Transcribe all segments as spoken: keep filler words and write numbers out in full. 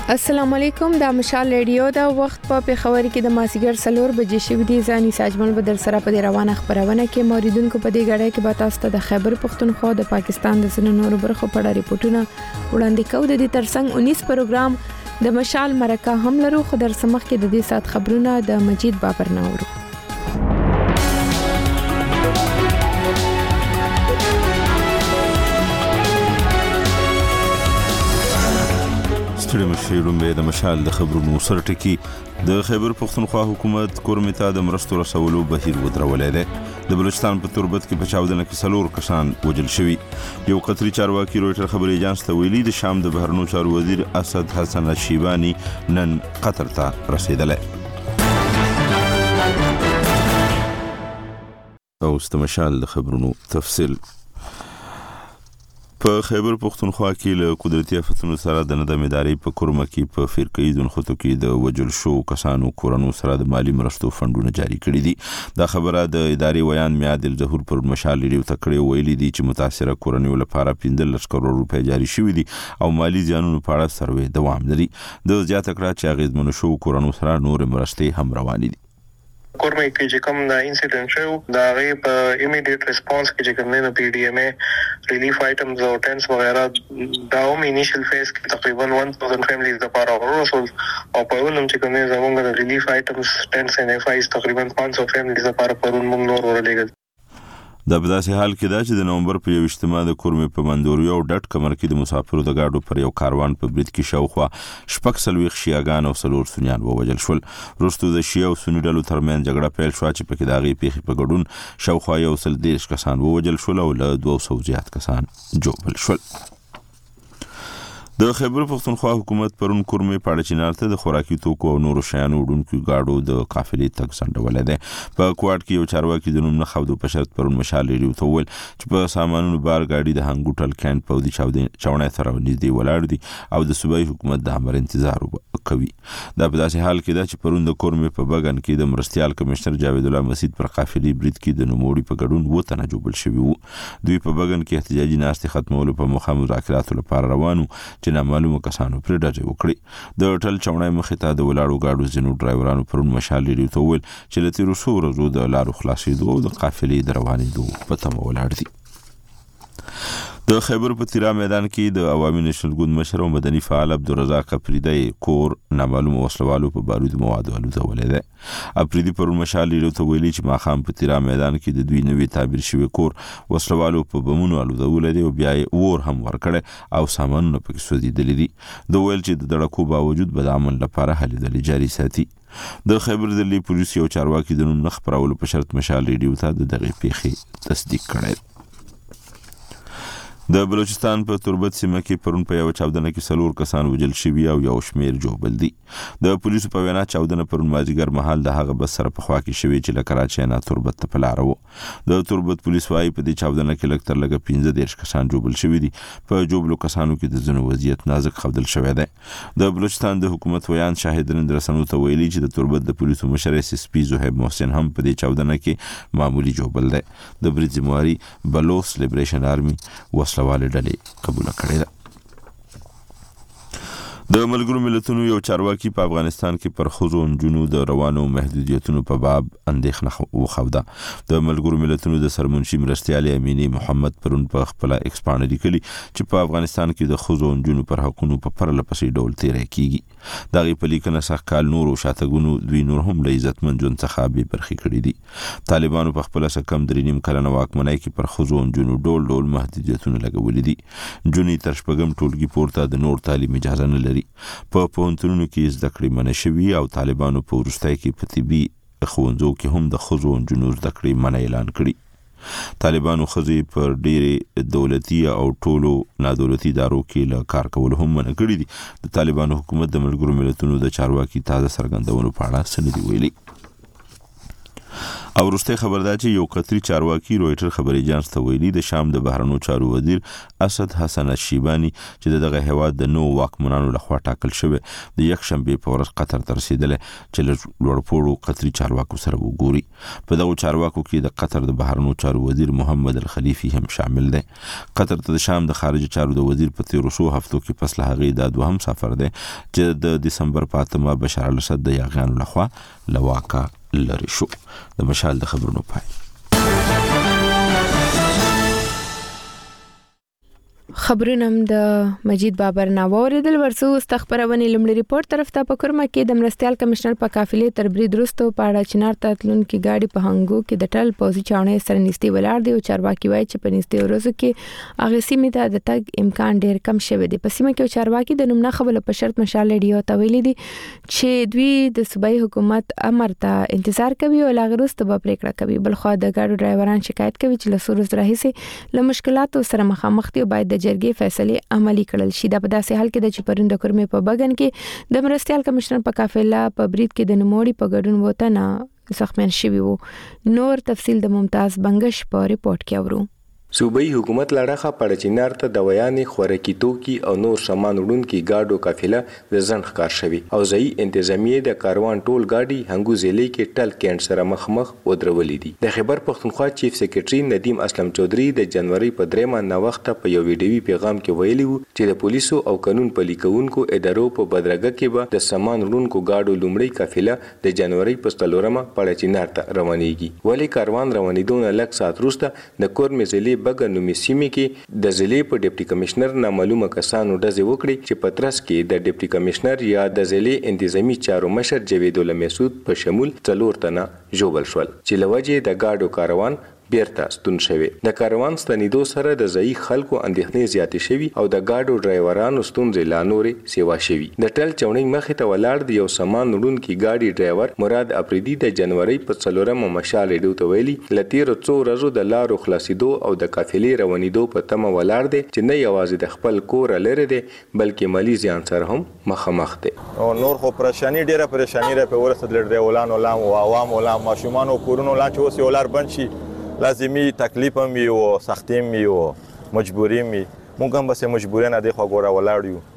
السلام علیکم د مشال ریډیو دا وخت په پیښور کې د ماسیګر سلور بجې شوې دي ځاني ساجمن بدر سره په روانه خبرونه کې موریدونکو په دې غړې کې به تاسو ته د خیبر پختونخوا د پاکستان د سن نورو برخو په اړه ریپورتونه وړاندې کوو. د دې ترڅنګ انیس پروګرام د مشال مرکه هم لرو، خو در سمخ کې د دې سات خبرونه د مجید بابر ناورو. ستړي مشیرون به د مشال د خبرونو سره ټکی د خیبر پختونخوا حکومت کورمتا د مرستو رسولو بهیر ودرولې ده. د بلوچستان په تربت کې په چاودنه کې سلور کسان وژل شوي. یو قطري چارواکي رويټر خبري اجانس ته ویلي د شام د بهرنیو چارو وزیر اسد حسن شیبانی نن قطر ته رسیدلی. او ست مشال د خبرونو تفصیل. په خیبر پختونخوا کې له قدرتي آفتونو سره د ندم ادارې په کورمه کې په فرقې دونخوتو کې د وجل شو کسانو کورونو سره د مالی مرستو فندونه جاری کړي دي. دا خبره د ادارې ویان میادل ظهور پر مشال لري تکړه ویلي دي چې متاثره کورونو لپاره پنځلس کروڑ روپۍ جاری شوې دي او مالی زیانونو په اړه سروې دوام لري. د زیاته کړه چې اغیزمنو شو کورونو سره نور مرستې هم روانې دي. کورمه کې چې کوم دا انسیډنټ شو دا غي په ایمیډیټ ریسپانس کې چې کوم نه پی ډی ایم ای ریلیف آیټمز او ټینس وغیرہ دا هم انیشل فیز کې تقریبا one thousand فیملیز د پاره ورسول او په ولوم چې کوم نه زموږ د ریلیف آیټمز ټینس ان اف آیز تقریبا five hundred فیملیز د پاره پرون موږ نور ورلېګل. دا په داسې حال کې دا چې د نومبر په یو اجتماع د کورمې په مندوري او ډټ کمر کې د مسافرو د گاډو پر یو کاروان په برید کې شاوخوا شپږ سلويخ شیعاګان او سلور سنیان ووژل شول. وروسته د شیعه او سنی ډلو ترمنځ جګړه پیل شوه چې پکې د هغې پیښې په ګډون شاوخوا یو سل دېرش کسان ووژل شول او له دوه سوه زیات کسان ژوبل شول. د خیبر پختونخوا حکومت پرون کورمې پاړه چینار ته د خوراکي توکو او نورو شیانو وړونکو گاډو د قافلې تګ ځنډولې ده. په کوټ کې یو چارواکي د نوم نه خاودو په شرط پرون مشال لري ته ویل چې په سامانونو بار گاډي د هنګوټل کین په دې چاودنې سره نږدې ولاړ دي او د صوبایي حکومت د امر انتظار کوي. دا په داسې حال کې ده چې پرون د کورمې په بغن کې د مرستيال کمشنر جاوید الله مسعود پر قافلې برید کې د نوموړي په ګډون وو تنه جوړل شوی وو. دوی په بغن کې احتجاجي ناستې ختمولو په مخه مذاکراتو لپاره روانو چې نامعلومه کسانو پر ډاډه وکړي. د ټل چونای مخې ته د ولاړو گاډو ځینو ډرایورانو پرون مشال لري ته ویل چې لته رسو ورځو د لارو خلاصېدو او د قافلې د روانېدو په تمه ولاړ دي. د خیبر په تیرا میدان کې د عوامي نشنل ګوند مشر او مدني فعال عبدالرزاق افریدی کور نامعلوم وسلوالو په بارود مواد ولودولې ده. افریدی پر مشال لري ته ویلي چې ماخام په تیرا میدان کې د دوی نوې تعبیر شوی کور وسلوالو په بمونو ولودولې دي او بیا یې اور هم ورکړي او سامانونه پکې سوځېدلې دي. د ویل چې د دړکو باوجود به د عمل لپاره هلې دلې جاري ساتي. د خیبر دلی پولیس یو چارواکي د نوم نه خبرولو په شرط مشال لري ته د دغه پیښې تصدیق کړی. د بلوچستان په تربت سیمه کې پرون په یو چاودنه کې سلور کسان وژل شوي او یو شمیر ژوبل دي. د پولیسو په وینا چاودنه پرون مازیګر مهال د هغه بس سره په خوا کې شوی چې له کراچۍ نه تربت ته په لار وو. د تربت پولیس وايي په دې چاودنه کې لږ تر لږه پنځه دېرش کسان ژوبل شوي دي. په ژوبلو کسانو کې د ځینو وضعیت نازک ښودل شوی دی. د بلوچستان د حکومت ویان شاهد نن رسنیو ته ویلي چې د تربت د پولیسو مشر اس اس پی زهیب محسن هم په دې چاودنه کې معمولی ژوبل دی. د برید ذمہواری بلوچ لیبریشن آرمي وسلواله ډلې قبول کړی ده. د ملګرو ملتونو یو چارواکي په افغانستان کې پر ښځو او نجونو د روانو محدودیتونو په باب اندېښنه وښوده. د ملګرو ملتونو د سرمنشي مرستیال امینی محمد پرون په خپل ایکس باندې لیکلي چې په افغانستان کې د ښځو او نجونو پر حقوقو په پرله پسې ډول تیری کیږي. دغه په لیکنه سخت کال نور او شاتګونو دوی نور هم له عزتمن ژوند څخه بې برخې کړي دي. طالبانو په خپل سکم درې نیم کلنه واکمنۍ کې پر ښځو او نجونو ډول ډول محدودیتونه لګولي دي. نجونې تر شپږم ټولګي پورته د نور تعلیم اجازه نه لري. په پوهنتونونو کې زده کړې منع شوي او طالبانو په وروستۍ کې په طبي ښوونځو کې هم د ښځو او نجونو زده کړې منع اعلان کړي. طالبانو ښځې پر ډېرې دولتي او ټولو نادولتي ادارو کې له کار کولو هم منع کړي دي. د طالبانو حکومت د ملګرو ملتونو د چارواکي تازه څرګندونو په اړه څه نه دي ویلي. او وروسته خبر دا چې یو قطري چارواکي رويټر خبري اژانس ته ویلي د شام د بهرنیو چارو وزیر اسد حسن الشیبانی چې دغه هیواد د نو واکمنانو لخوا ټاکل شوی د یک شنبه په ورځ قطر ته رسیدل چې لوړپوړو قطري چارواکو سره وګوري. په دغه چارواکو کې د قطر د بهرنیو چارو وزیر محمد الخلیفي هم شامل دی. قطر ته د شام د خارجه چارو د وزیر په تیرو شو هفتو کې پس له هغې دا دوهم سفر دی چې د دسمبر په اتمه بشار الاسد د یاغیانو لخوا لواکا لري شو. د مشال د خبرونو پای. خبرونه د مجید بابر ناوریدل ورسو استخبارونې لمړي ریپورت طرف ته په کرمه کې د مرستيال کمشنر په قافلې تر برید وروسته په اړه چنار ته تلونکو گاډي په هنګو کې د ټل پوزي چاونې سره نږدې ولاړ دی او چارواکي وایي چې په نږدې ورځو کې هغه سیمه ته د تګ امکان ډیر کم شوی دی. په سیمه کې چارواکي د نومنه خبره په شرط مشال ریډیو ته ویلي دي چې دوی د صوبایي حکومت امر ته انتظار کوي او لاغروسته به پریکړه کوي. بلخو د گاډو ډرایوران شکایت کوي چې له سورز راهیسي له مشکلاتو سره مخامخ دي او باید د جرګې فیصله عملی کړل شي. دا په داسې حال کې د چپرند کورمې په بغن کې د مرستيال کمشنر په قافله په برید کې د نموړي په ګډون وته نه زخمین شوی وو. نور تفصیل د ممتاز بنگش په ریپورت کې اورو. صوبایي حکومت لړخه پړچینار ته د ویانې خوراکي توکي او نور سامان وړونکي گاډو قافله د ځنډ ښکار شوی او ځای انتظامیه د کاروان ټول گاډي هنګو ضلع کې ټل کېنټ سره مخمخ ودرولې دي. د خیبر پښتونخوا چیف سیکریټري ندیم اسلم چودري د جنوري په درېمه نا وخت په یو ویډیوي پیغام کې ویلي وو چې د پولیسو او قانون پلي کوونکو ادارو په بدرګه کې به د سامان وړونکو گاډو لومړی قافله د جنوري په څلورمه پړچینار ته روانېږي. ولی کاروان روانېدون لږ ساعت وروسته د کورمې ضلع بغن نومي سیمې کې د ضلع په ډیپټي کمشنر نامعلومه کسانو ډزې وکړي چې په ترڅ کې د ډیپټي کمشنر یا د ضلع انتظامی چارو مشر جاوید الله مسعود په شمول څلور تنه ژوبل شول چې لوجه د گاډو کاروان بیرته ستون شوی. د کاروان ستنیدو سره د ځای خلکو اندېښنې زیاتې شوي او د گاډو ډرایورانو ستونزې لا نورې سیوا شوي. د ټل چونې مخې ته ولاړ د یو سامان وړونکي گاډي ډرایور مراد افریدي د جنوري په څلورمه مشال ریډیو ته ویلي له تیرو څو ورځو د لارو خلاصېدو او د قافلې روانېدو په تمه ولاړ دی چې نه یوازې د خپل کور لري دی بلکې مالی زیان سره هم مخامخ دی. او نور خو پریشانی ډیره پریشانی را په ورسته د ډرایورانو لا او عوام ولا ماشومان او کورونو لا چې اوس یو لار بند شي لازمي تکلیف هم وي او سختي هم وي او مجبوري هم وي. موږ هم بس مجبوري نه دی خو ګوره ولاړ یو.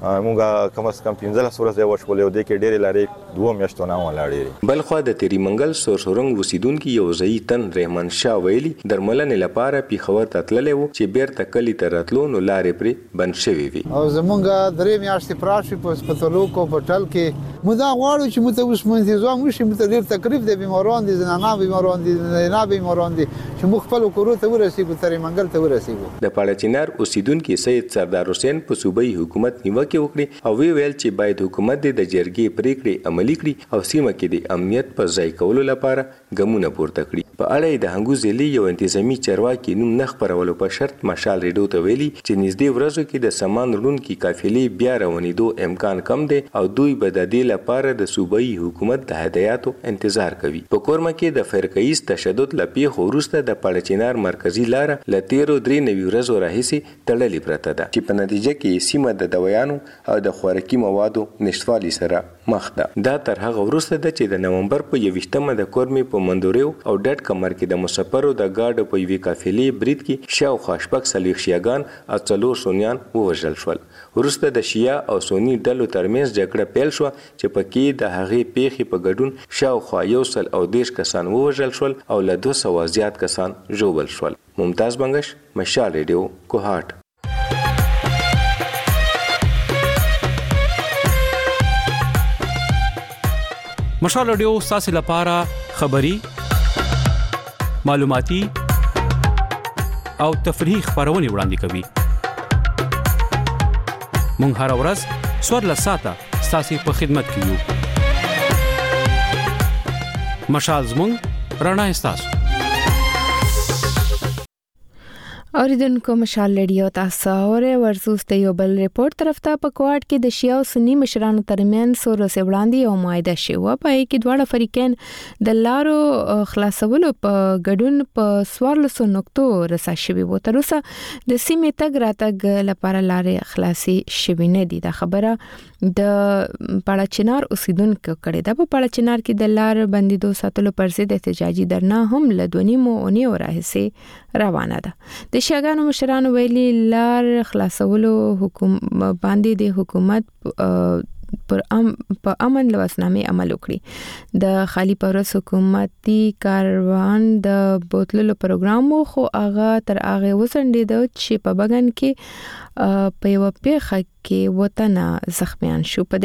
موږ کم از کم پنځلس ورځې وشولې او د کې ډېرې لارې دوه میاشتو نه ولاړې. بل خو د تیری منګل سورسورنګ اوسیدونکو یو ځای تن رحمان شاه ویلي درملنې لپاره پیښور ته تللی و چې بیرته کلی ته راتلو نو لارې پرې بند شوې وي. او زمونږ درې میاشتې پراشي په هسپتالو کو په ټل کې موږ دا غواړو چې موږ اوس منتظم وشي. موږ ډېر تکلیف دی بیماران دي زنانه بیماران دي نه بیماران دي چې موږ خپل کورو ته ورسېږو تیری منګل ته ورسېږو. د پاړچینار اوسیدونکو سید سردار حسین په صوبایي حکومت نیوکه وکړي او وی ویل چې باید حکومت د جرګې پریکړې عملي کړي او سیمه کې د امنیت په ځای کولو لپاره ګامونه پورته کړي. په اړه د هنګو ضلع یو انتظامی چارواکي نوم نه خپرولو په شرط مشال ریډیو ته ویلي چې نږدې ورځو کې د سامان وړونکي قافلې بیا روانېدو امکان کم دی او دوی به د دې لپاره د صوبایي حکومت د هدایاتو انتظار کوي. په کورمه کې د فرقه‌ایز تشدد له پیښو وروسته د پاړچینار مرکزی لاره له تیرو درې نوي ورځو راهیسې تړلې پرته ده چې په نتیجه کې سیمه د دویانو او د خوراکي موادو نشټوالي سره مخ ده. دا تر هغه وروسته ده چې د نومبر په یوویشتمه د کورمې په مندوریو او ډټ کمر کې د مسافرو د گاډو په یوې قافلې برید کې شاوخوا شپږ څلوېښت شیعاګان او څلور سنیان ووژل شول. وروسته د شیعه او سني ډلو ترمنځ جګړه پیل شوه چې پکې د هغې پیښې په ګډون شاوخوا یو سل او دېرش کسان ووژل شول او له دوه سوه زیات کسان ژوبل شول. ممتاز بنگش، مشال ریډیو، کوهاټ. مشال ریډیو ستاسو لپاره خبري معلوماتي او تفریحي خبرونه وړاندې کوي. مونږ هر ورځ څوارلس ساعته ستاسو په خدمت کې یو. مشال زموږ رڼا ستاسو. اوریدونکو مشال ریډیو تاسو اوره ورسوس ته یو بل ریپورت طرف ته په کوارټ کې د شیعه او سنی مشرانو ترمن سور سه وړاندې او مایده شوه په کې دواړه فریقین د لارو خلاصولو په ګډون په سوارلسو نقطو رسا شوی وو تر اوسه د سیمې تګ راتګ لپاره لارې خلاصي شوی نه دي دا خبره د پاړچنار اوسیدونکو کړي دا په پاړچنار کې د لار بندیدو ساتلو پر ضد احتجاجي درنا هم لدونی مو اونې راهسي روانه ده د شیعاګانو مشرانو ویلي لار خلاصولو حکومت باندې د حکومت پر ام په امن لوسنامه عمل وکړي د خالی پرس حکومتي کاروان د بوتللو پروګرام خو هغه تر هغه وسنډید چې په بغن کې په یو پیخه کې وطن زخمیان شو په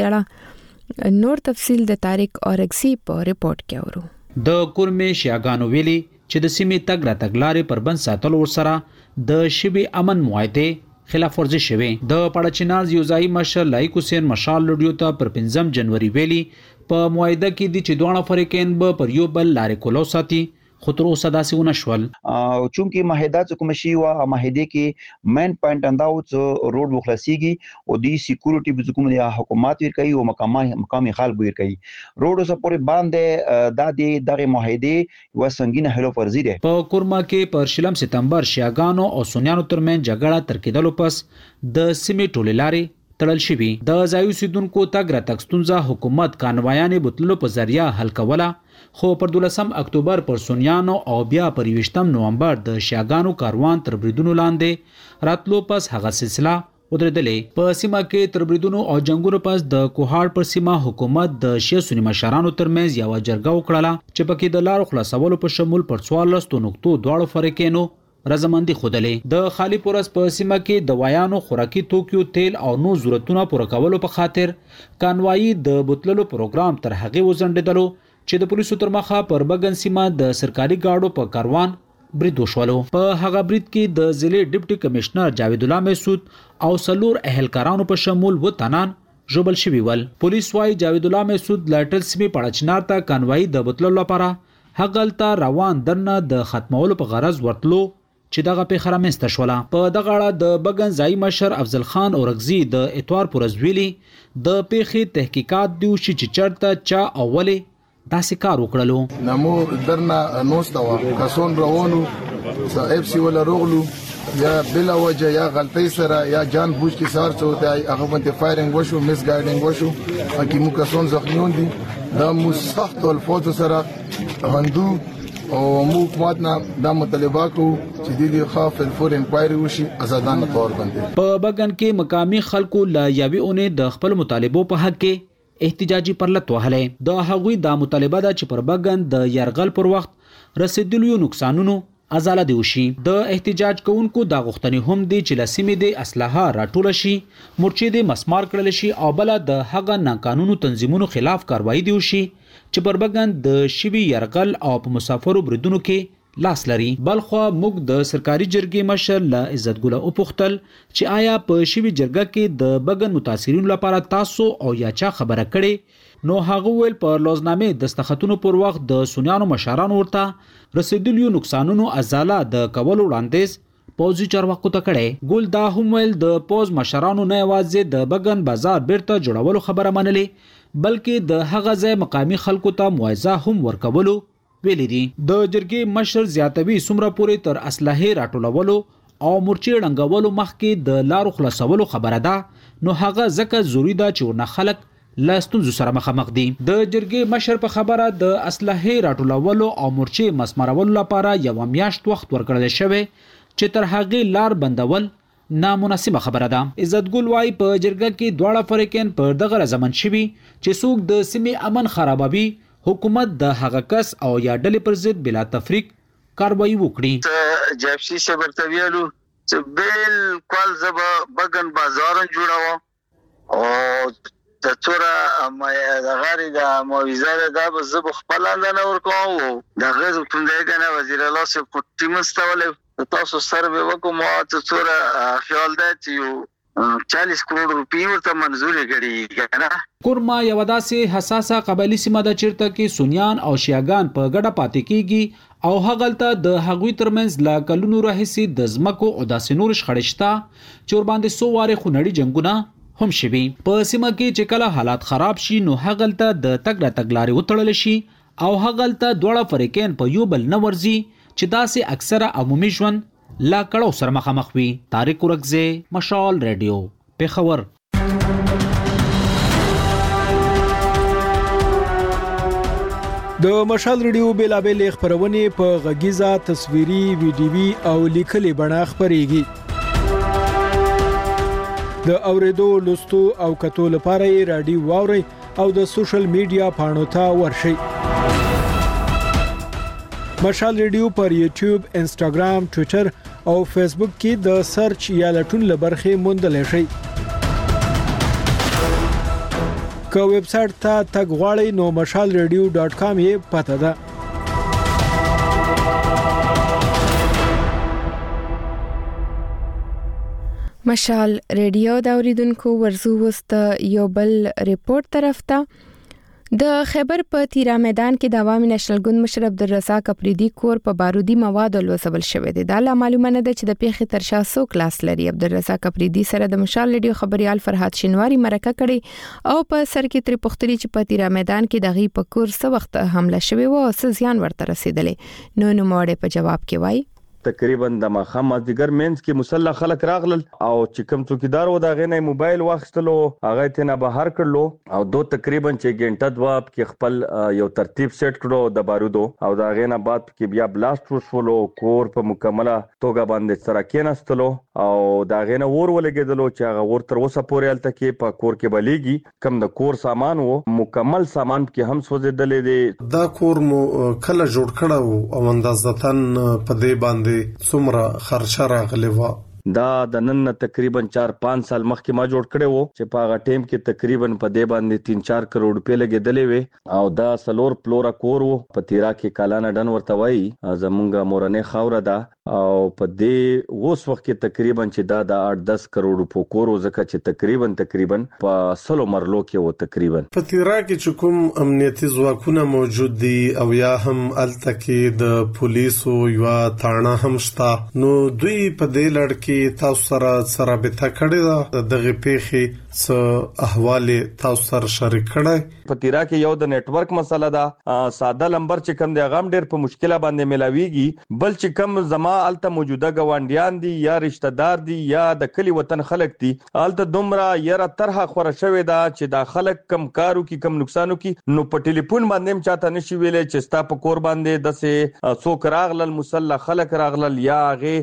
دې نور تفصیل د طارق اورګسی په ریپورت کې اورو د کورمې شیعاګانو ویلي چې د سیمې تګ را تګلارې پر بند ساتلو سره د شبي امن معاهده خلاف ورزي شوه د پړچنار یوزای مشر لایق حسین مشال لډیو ته پر پنځم جنوري ویلي په معاهده کې د چدوانه فریقین به پر یو بل لارې کولو ساتي خطر اوسه داسې ونه شول او چونکی معاهدات کوم شي وا معاهده کې مین پوینټ انداو چې روډ وخلاصيږي او د سکیورټي بزکوم د حکومت ور کوي او مقامي مقامي خلک ور کوي روډ اوسه پورې باندې د دې دغه معاهده و سنگینه حلو فرضي ده په کورما کې پر شلم سپتمبر شیعاګانو او سنیانو ترمن جګړه تر کېدلو پس د سیمې ټولې لارې تړل شوی د ځایو سیدونکو تګ را تکستونزه حکومت کانوایانې بوتلو په ذریعہ حل کوله خو پر دولسم اکتوبر پر سنیانو او بیا پر یوشتم نومبر د شیعاګانو کاروان تر بریدونو لاندې راتلو پس هغه سلسله ودرېدلې په سیمه کې تر بریدونو او جنگونو پس د کوهاړ پر سیمه حکومت د شیعه سنی مشرانو ترمنځ یو جرګه وکړه چې پکې د لارو خلاصولو په شمول پر څوارلس نقطو دواړو فریقینو رضامندي خودلې د خالی پورس په سیمه کې د وایانو خوراکي توکیو تیل او نو ضرورتونو پوره کولو په خاطر کانوایی د بوتللو پروګرام تر هغه وزندلو چې د پولیسو تر مخه پر بغن سیمه د سرکاري گاډو په کاروان برید وشولو په هغه برید کې د ضلع ډیپټي کمشنر جاوید الله مسعود او سلور اهلکارانو په شمول و تنان جوبل شوی ول پولیس وايي جاوید الله مسعود لاټل سیمه پړچنار ته کانوایی د بوتللو لپاره هغلته روان درنه د ختمولو په غرض ورتلو چې دغه په خرامسته شوله په دغه اړه د بغن ځای مشر افضل خان اورغزي د اتوار پرزویلی د پیخي تحقیقات دیو چې چرته چا اوله داسې کار وکړلو نمو درنا نوستوا کسون روانو صاحب سی ولا رغلو یا بلا وجه یا غلطی سره یا جان بوج کی سار چوته هغه باندې فایرینګ وشو مس ګایډینګ وشو اکی مو کسون زخمیون دي دا مو سخت الفاظ سره هندو او مو حکومت نه د مطالبه کو چې د خاف الفور انکوایری وشي آزادانه تور باندې په بغن کې مقامی خلکو لا یوي اونې د خپل مطالبو په حق کې احتجاجي پرلط وهلې د هغوی د مطالبه د چې پر بغن د يرغل پر وخت رسیدلو نقصانونو ازاله دی وشي د احتجاج کوونکو د غوښتنې هم دي چې لسیمې د اسلحه راټول شي مرچې د مسمار کړل شي او بل د هغه ناقانونو تنظیمونو خلاف کاروایی دی وشي چې پر بغن د شوی يرغل او په مسافرو بریدونو کې لاس لري بلخو موږ د سرکاري جرګې مشر لا عزت ګل او پختل چې آیا په شوی جرګه کې د بغن متاثرین لپاره تاسو او یا چا خبره کړي نو هغه ویل په لوزنامه دستخطونو پر وخت د سنیانو مشرانو ورته رسیدلیو نقصانونو ازاله د کولو وړاندیز پوزي چارواکو ته کړي ګل دا هم ویل د پوز مشرانو نه یوازې د بغن بازار بیرته جوړولو خبره منلې بلکې د هغه ځای مقامی خلکو ته معاوضه هم ورکولو ویلي دي د جرګې مشر زیاتوي سمره پورې تر اسلحه راټولولو او مرچې ډنګولو مخکې د لارو خلاصولو خبره ده نو هغه ځکه ضروری ده چې ورنه خلک لاستونزو سره مخامخ دي د جرګې مشر په خبره د اسلحه راټولولو او مرچې مسمرولو لپاره یو میاشت وخت ورکړل شوی چې تر هغه لار بندول نامناسبه خبره ده عزت ګل وايي په جرګه کې دواړه فریقین پر دغه زمن شوي چې څوک د سیمې امن خرابوي حکومت د هغه کس او یا ډلې پر ضد بلا تفریق کاروایی وکړي جابشي سے برتویلو چې بالکل زبا بغن بازارن جوړاو او د تورا مې د غاری د مویزه د به زب خپل اندنه ورکو د غزو پندګنه وزیر الله سه کوټی مستول تاسو سره به وکم او ته تورا خیال ده چې चालीस करोड़ روپی ورته منزور کړي کنه. کورما یو داسې حساسه قبایلی سیمه د چیرته کې سنیان او شیعاګان په ګډه پاتې کیږي او هغلته د هغوی ترمنځ لا کلونو راهیسي د زمکو او داسې نور شخړشتا چور باندې سو واره خونړي جنگونه هم شوي. په سیمه کې چې کله حالات خراب شي نو هغلته د تګ را تګلاري وتړل شي او هغلته دوړه فریقین په یو بل نه ورزي چې داسې اکثره عمومي ژوند لا کړو سره مخامخ وي. طارق ورکزه، مشال رادیو، پیښور. د مشال رادیو بیلابل خبرونه په غږیزه، تصویري، ویډیوي او لیکلي بڼه خبريږي. د اوریدو، لوستو او کتو لپاره یې رادیو واوري او د سوشل میډیا پاڼو ته ورشئ. مشال رادیو پر یوټیوب، انسټاګرام، ټوئیټر او فیسبوک کې د سرچ یا لټون لبرخه موندل شي. که ویب سټ ته تګ غواړئ نو مشال رادیو ډاټ کام یې پته ده. مشال رادیو د اوریدونکو ورزو وست یو بل ریپورت طرف ته د خیبر په تیرا میدان کې د عوامي نېشنل ګوند مشر عبدالرزاق اپریدي کور په بارودي موادو لوسبل شوې ده. دا لا معلومه نه ده چې د پیښې تر شا څو کلاس لري. عبدالرزاق اپریدي سره د مشال رادیو خبريال فرحات شینواری مرکه کړي او په سر کې تر پختري چې په تیرا میدان کې دغه په کور څه وخت حمله شوې و او څه زیان ورته رسیدلې. نو نو موړې په جواب کې وایي تقریبا د مخام دیګر مینس کې مسلح خلک راغلل او چې کوم څوکیدار و دا غنه موبایل واخستلو هغه ته نه بهر کړلو او دو تقریبا چې ګنټه دوا کې خپل یو ترتیب سیټ کړو د بارودو او دا غنه بعد کې بیا بلاست وشولو کور په مکمله توګه باندې سره کېناستلو او دا غنه ور ولګیدلو چې هغه ور تر اوسه پورې الته کې په کور کې بلیږي کم د کور سامان وو مکمل سامان کې هم سوځیدلې دي. دا کور مو کله جوړ کړو او اندازتن په دې باندې څومره خرچه راغلی و؟ دا د نن تقریبا چار پانچ سال مخکې ما جوړ کړی وو چې په هغه ټیم کې تقریبا په دې باندې تین چار کروڑ روپے لګېدلې وي او دا سلور فلورا کور وو په تیرا کې کالانا ډن ورته وایي زمونږه مورنه خاوره ده او په دې اوس وخت کې تقریبا چې دا د آठ دس کروڑ روپو کور زکه چې تقریبا تقریبا په سلو مرلو کې وو تقریبا په تیرا کې چې کوم امنیتي ځواکونه موجود دي او یا هم الته کې د پولیسو یو تاړه هم شته نو دوی په دې لړ کې تاسو سره سره به تکړه ده دغه پیخي څه احوال تاسو سره شریک کړئ؟ په تیرا کې یو د نت ورک مسله ده ساده نمبر چې کم دی غام ډیر په مشکله باندې ملاويږي بل چې کم زما الته موجوده غوانډیان دي یا رشتہ دار دي یا د کلی وطن خلک دي الته دومره یره طرحه خوره شوې ده چې دا خلک کم کارو کې کم نقصانو کې نو په ټلیفون باندې هم چاته نشي ویلې چې ستا په کور باندې دسه څوک راغلل مسلح خلک راغلل یا غي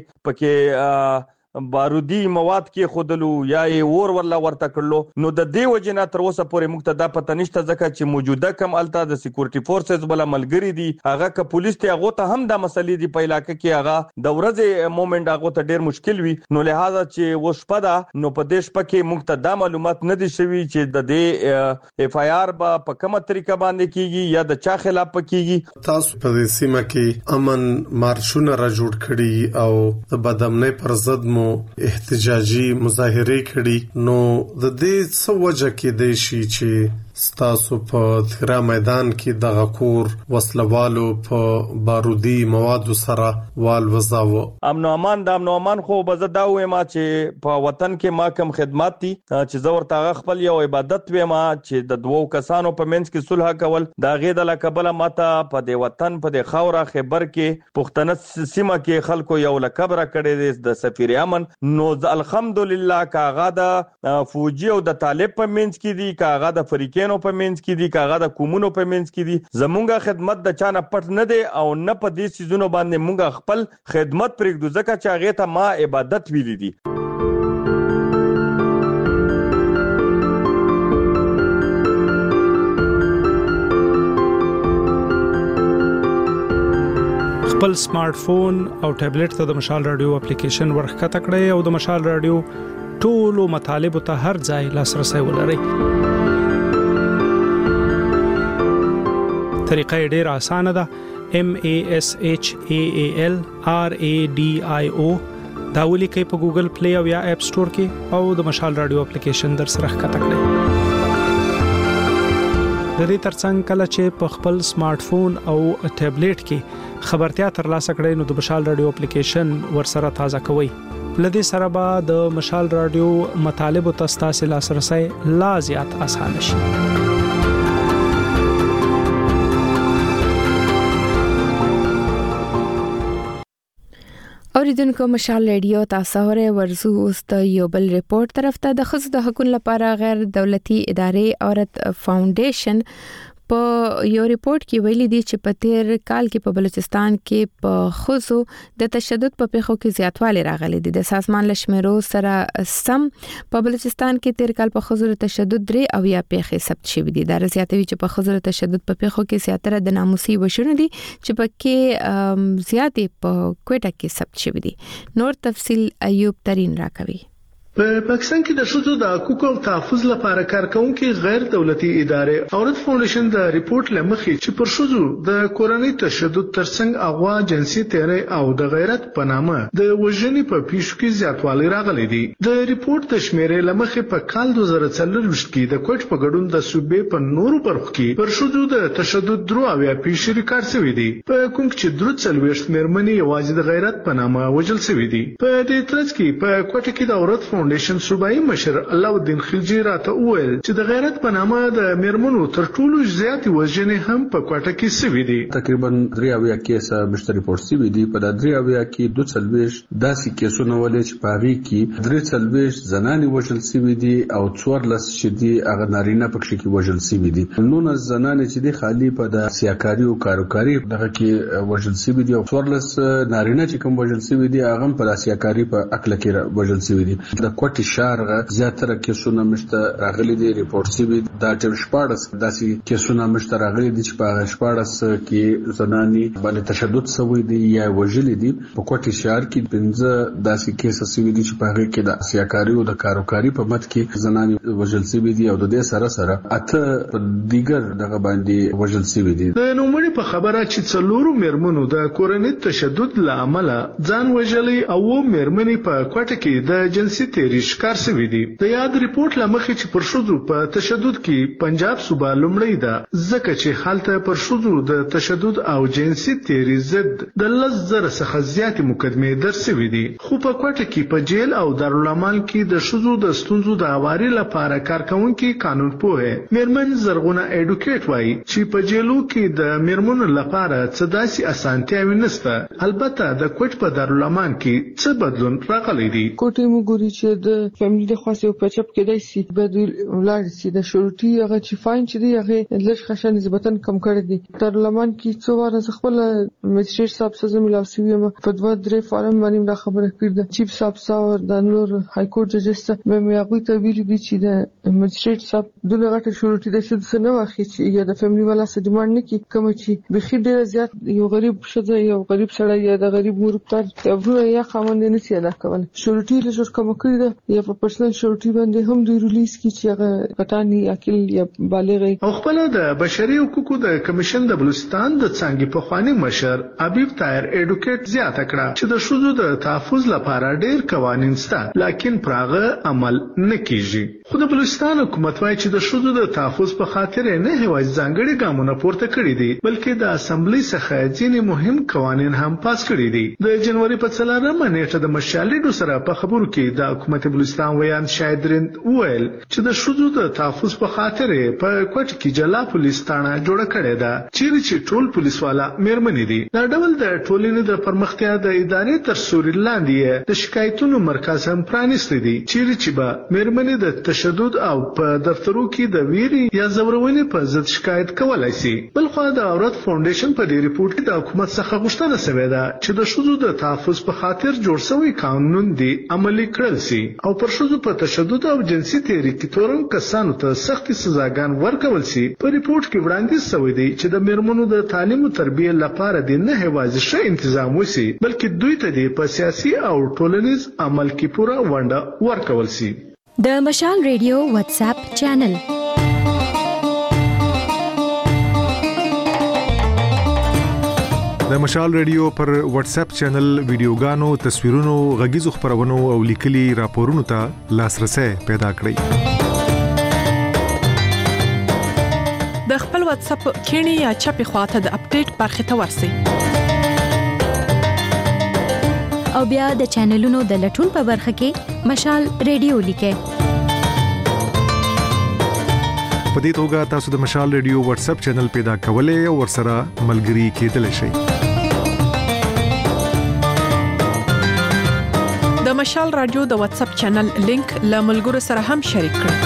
پکې بارودی مواد کې خودلو یا یې ور ورلا ورته کړلو نو د دې وجنه تر اوسه پورې مقتدا پته نشته ځکه چې موجوده کم الته د سکیورټي فورسز بل ملګری دي هغه ک پولیس ته هغه ته هم د مسلې دی په علاقې کې هغه د ورځې مومنت هغه ته ډیر مشکل وي نو لہذا چې وشپدا نو په دیش پکې مقتدا معلومات نه دي شوی چې د دې اف آی آر با په کومه طریقه باندې کیږي یا د چا خلاف کیږي. تاسو په دې سیمه کې امن مارشونه را جوړ کړي او د بدامنۍ پر ضد مو احتجاجي مظاهره کړي نو د دې څه وجه کې دی شي چې ستاسو په تیرا میدان کې د غکور وسلوالو په بارودي موادو سره وال وزاو امن او امان د امن او امان خو بزه دا وې ما چې په وطن کې ما کوم خدمات دي چې زور تاغه خپل یو عبادت وې ما چې د دوو کسانو په منځ کې صلح کول دا غې د لکبل ماته په دې وطن په دې خاوره خبر کې پښتنه سیمه کې خلکو یو لکبره کړي د سفیر امن نو الحمدلله کاغه د فوجي او د طالب په منځ کې دي کاغه د فریقې نو په منځ کې دي کاغه د کومونو په منځ کې دي زمونږه خدمت د چانه پټ نه دی او نه په دې سيزونو باندې مونږه خپل خدمت پرېږدو ځکه چې هغه ته ما عبادت ویلې دي. خپل سمارټ فون او ټابلیټ ته د مشال رادیو اپلیکیشن ورخته کړئ او د مشال رادیو ټولو مطالبه ته هر ځای لاسرسي ولرئ. طریقه ډیر اسانه ده. M A S H A A L R A D I O دا ولیکئ په ګوګل پلی او یا اپ سٹور کې او د مشال رادیو اپلیکیشن در سره ښکته کړئ. د دې ترڅنګ کله چې په خپل سمارټ فون او ټابلیټ کې خبرتیا ترلاسه کړئ نو د مشال رادیو اپلیکیشن ورسره تازه کوئ. لدې سره به د مشال رادیو مطالب او تاسو لاسرسي لا زیات آسان شي. اوریدونکو مشال رادیو تاسو ورې ورزو اوس د یو بل ریپورت طرف ته د خصوصي د حقوقو لپاره غیر دولتي ادارې عورت فاونډیشن په یو ریپورت کې ویلي دي چې په تیر کال کې په بلوچستان کې په خصوصو د تشدد په پیښو کې زیاتوالی راغلی دی. د سازمان لشمرو سره سم په بلوچستان کې تیر کال په خصوصو د تشدد درې او یا پیښې ثبت شوې دي. دا زیاتوي چې په خصوصو د تشدد په پیښو کې زیاتره د ناموسي وشونه دي چې په کې زیاتې په کوټه کې ثبت شوې دي. نور تفصیل ایوب ترين راکوي. په پاکستان کې د شوزو د حقوقو او تحفظ لپاره کارکونکو غیر دولتي ادارې اورت فاونډیشن د ریپورت لمخې چې پر شوزو د کورنۍ تشدد ترڅنګ اغوا جنسي تیری او د غیرت په نامه د وژنې په پیښو کې زیاتوالی راغلی دی. د ریپورت د شمیرې لمخې په کال دوه زره څلور کې د کوټ په ګډون د صوبې په نورو برخو کې پر شوزو د تشدد درو او یا پیښې ریکارډ شوی دی. په کوم چې درو څلويشت مېرمنې یوازې د غیرت په نامه وژل شوی دي. په دې ترڅ کې په کوټ کې د اورت فاونډیشن صوبایي مشر علاءالدین خلجی راته وویل چې د غیرت په نامه د میرمنو تر ټولو زیات وژنې هم په کوټه کې شوي دي. تقریبا درې اویا کیسه مشتري ریپورت شوي دي. په د درې اویا کې دوه څلويشت داسې کیسونه ولې چې په هغې کې درې څلويشت زنانې وژل شوي دي او څوارلس چې دي هغه نارینه پکې کې وژل شوي دي. نولس زنانې چې دي خالي په د سیاکاري او کاروکاري دغه کې وژل شوي دي او څوارلس نارینه چې کوم وژل شوي دي هغه په سیاکاري په عقل کې وژل شوي دي. د کوټې شارغه زیاتره کیسونه مشته راغلي دي ریپورت شوي دا ټیم شپاړس داسې کیسونه مشته راغلي دي چې په شپاړس کې زنانې باندې تشدد شوی دي یا وژلي دي. په کوټې شهر کې پنځه داسې کیسه شوي دي چې په هغه کې د سیاکاري او د کاروکاري په مت کې زنانې وژل شوي دي او د دې سره سره اته په دیګر دغه باندې وژل شوي دي. د نوموړي په خبره چې څلورو مېرمنو د کورنۍ تشدد لامل ځان وژلي او مېرمنې په کوټه کې د جنسي تیری کار شوی دی. د یاد ریپورت لمخې چې پر شوزو په تشدد کې پنجاب صوبه لومړی ده ځکه چې حالته پر شوزو د تشدد او جنسي تیری ضد د لس زره څخه زیاتې مقدمې در شوي دي. خو په کوټه کې په جیل او دارالامان کې د شوزو د ستونزو د هواري لپاره کارکونکي قانون پوهه میرمن زرغونه اډوکیټ وایي چې په جیلو کې د میرمنو لپاره څه داسې اسانتیاوې نشته. البته د کوټ په دارالامان کې څه بدلون راغلی دی. کوټه مو ګوري چې د فیملی د خاصه په چپ کې دای سي بد ولر سي د شروطي هغه چې فاین چې دی هغه لږ خشن نسبتا کم کړی دی. تر لمن کې څو واره خپل مجسټر صاحب سره ملاو شوی یم په دوه درې فارم باندې دا خبره کړه. چیف صاحب سره د نور های کورټ ججس به مې هغه ته ویلي دي چې د مجسټر صاحب دغه غټه شروطي د شد سره واخی چې یا د فیملی والا سره ډیماند نه کی کوم چې به خې ډیر زیات یو غریب شته یو غریب سره یا د غریب مور تر تبرو یا خاوند نه سي ادا کول. شروطي له جوړ کوم کړی دا یا په پرسنل شورټي باندې هم د ریلیز کی چې هغه پټانی عقل یا بالغ او خپل د بشري حقوقو د کمیشن د بلوچستان د څنګه په خواني مشر حبیب طاهر اډوکیټ زیاته کړه چې د شوزو د تحفظ لپاره ډېر قوانين شته لیکن پراغه عمل نه کیږي. خو د بلوچستان حکومت وايي چې د شوزو د تحفظ په خاطر نه هیوای ځانګړي ګامونه پورته کړی دي بلکې د اسمبلی څخه ځینې مهم قوانين هم پاس کړی دي. د جنوري په څلورمه نیټه د مشالډو سره په خبرو کې د حکومت بلوچستان ویان شایدرین ویل چې د شوزو د تحفظ په خاطر په کوټ کې جلا پولیس تانه جوړه کړې ده چې چې ټول پولیس والا مېرمنې دي. دا ډول د ټولنې د پرمختیا د ادارې تر سوري لاندې د شکایتونو مرکز هم پرانیستی دي چې چې به مېرمنې د تشدد او په دفترو کې د ویري یا زورونې په ضد شکایت کولای شي. بل خو د عورت فاونډیشن په دې ریپورت کې د حکومت څخه غوښتنه شوې ده چې د شوزو د تحفظ په خاطر جوړ شوی قانون دی عملي کړل شي او پر شوزو په تشدد او جنسي تیری کې تورن کسانو ته سخت سزاګان ورکول شي. په ریپورت کې وړاندیز شوی دی چې د میرمنو د تعلیم او تربیه لپاره د نه هوازي ښه تنظیم وشي بلکې دوی ته د سیاسي او ټولنیز عمل کې پوره ونډه ورکول شي. د مشال ریډیو واتس اپ چینل د د مشال ریډیو پر واتس اپ چینل ویډیوګانو، تصویرونو، غږیزو خبرونو او لیکلي راپورونو ته لاسرسي پیدا کړئ. د خپل واتس اپ کینی یا چپی خواته د اپډیټ برخه ته ورسی او بیا د چینلونو د لټون په برخه کې مشال ریډیو لیکه. په دې توګه تاسو د مشال ریډیو واتس اپ چینل پیدا کولای او ورسره ملګري کېدلی شئ. د مشال رادیو د واتس اپ چینل لینک له ملګرو سره هم شریک کړئ.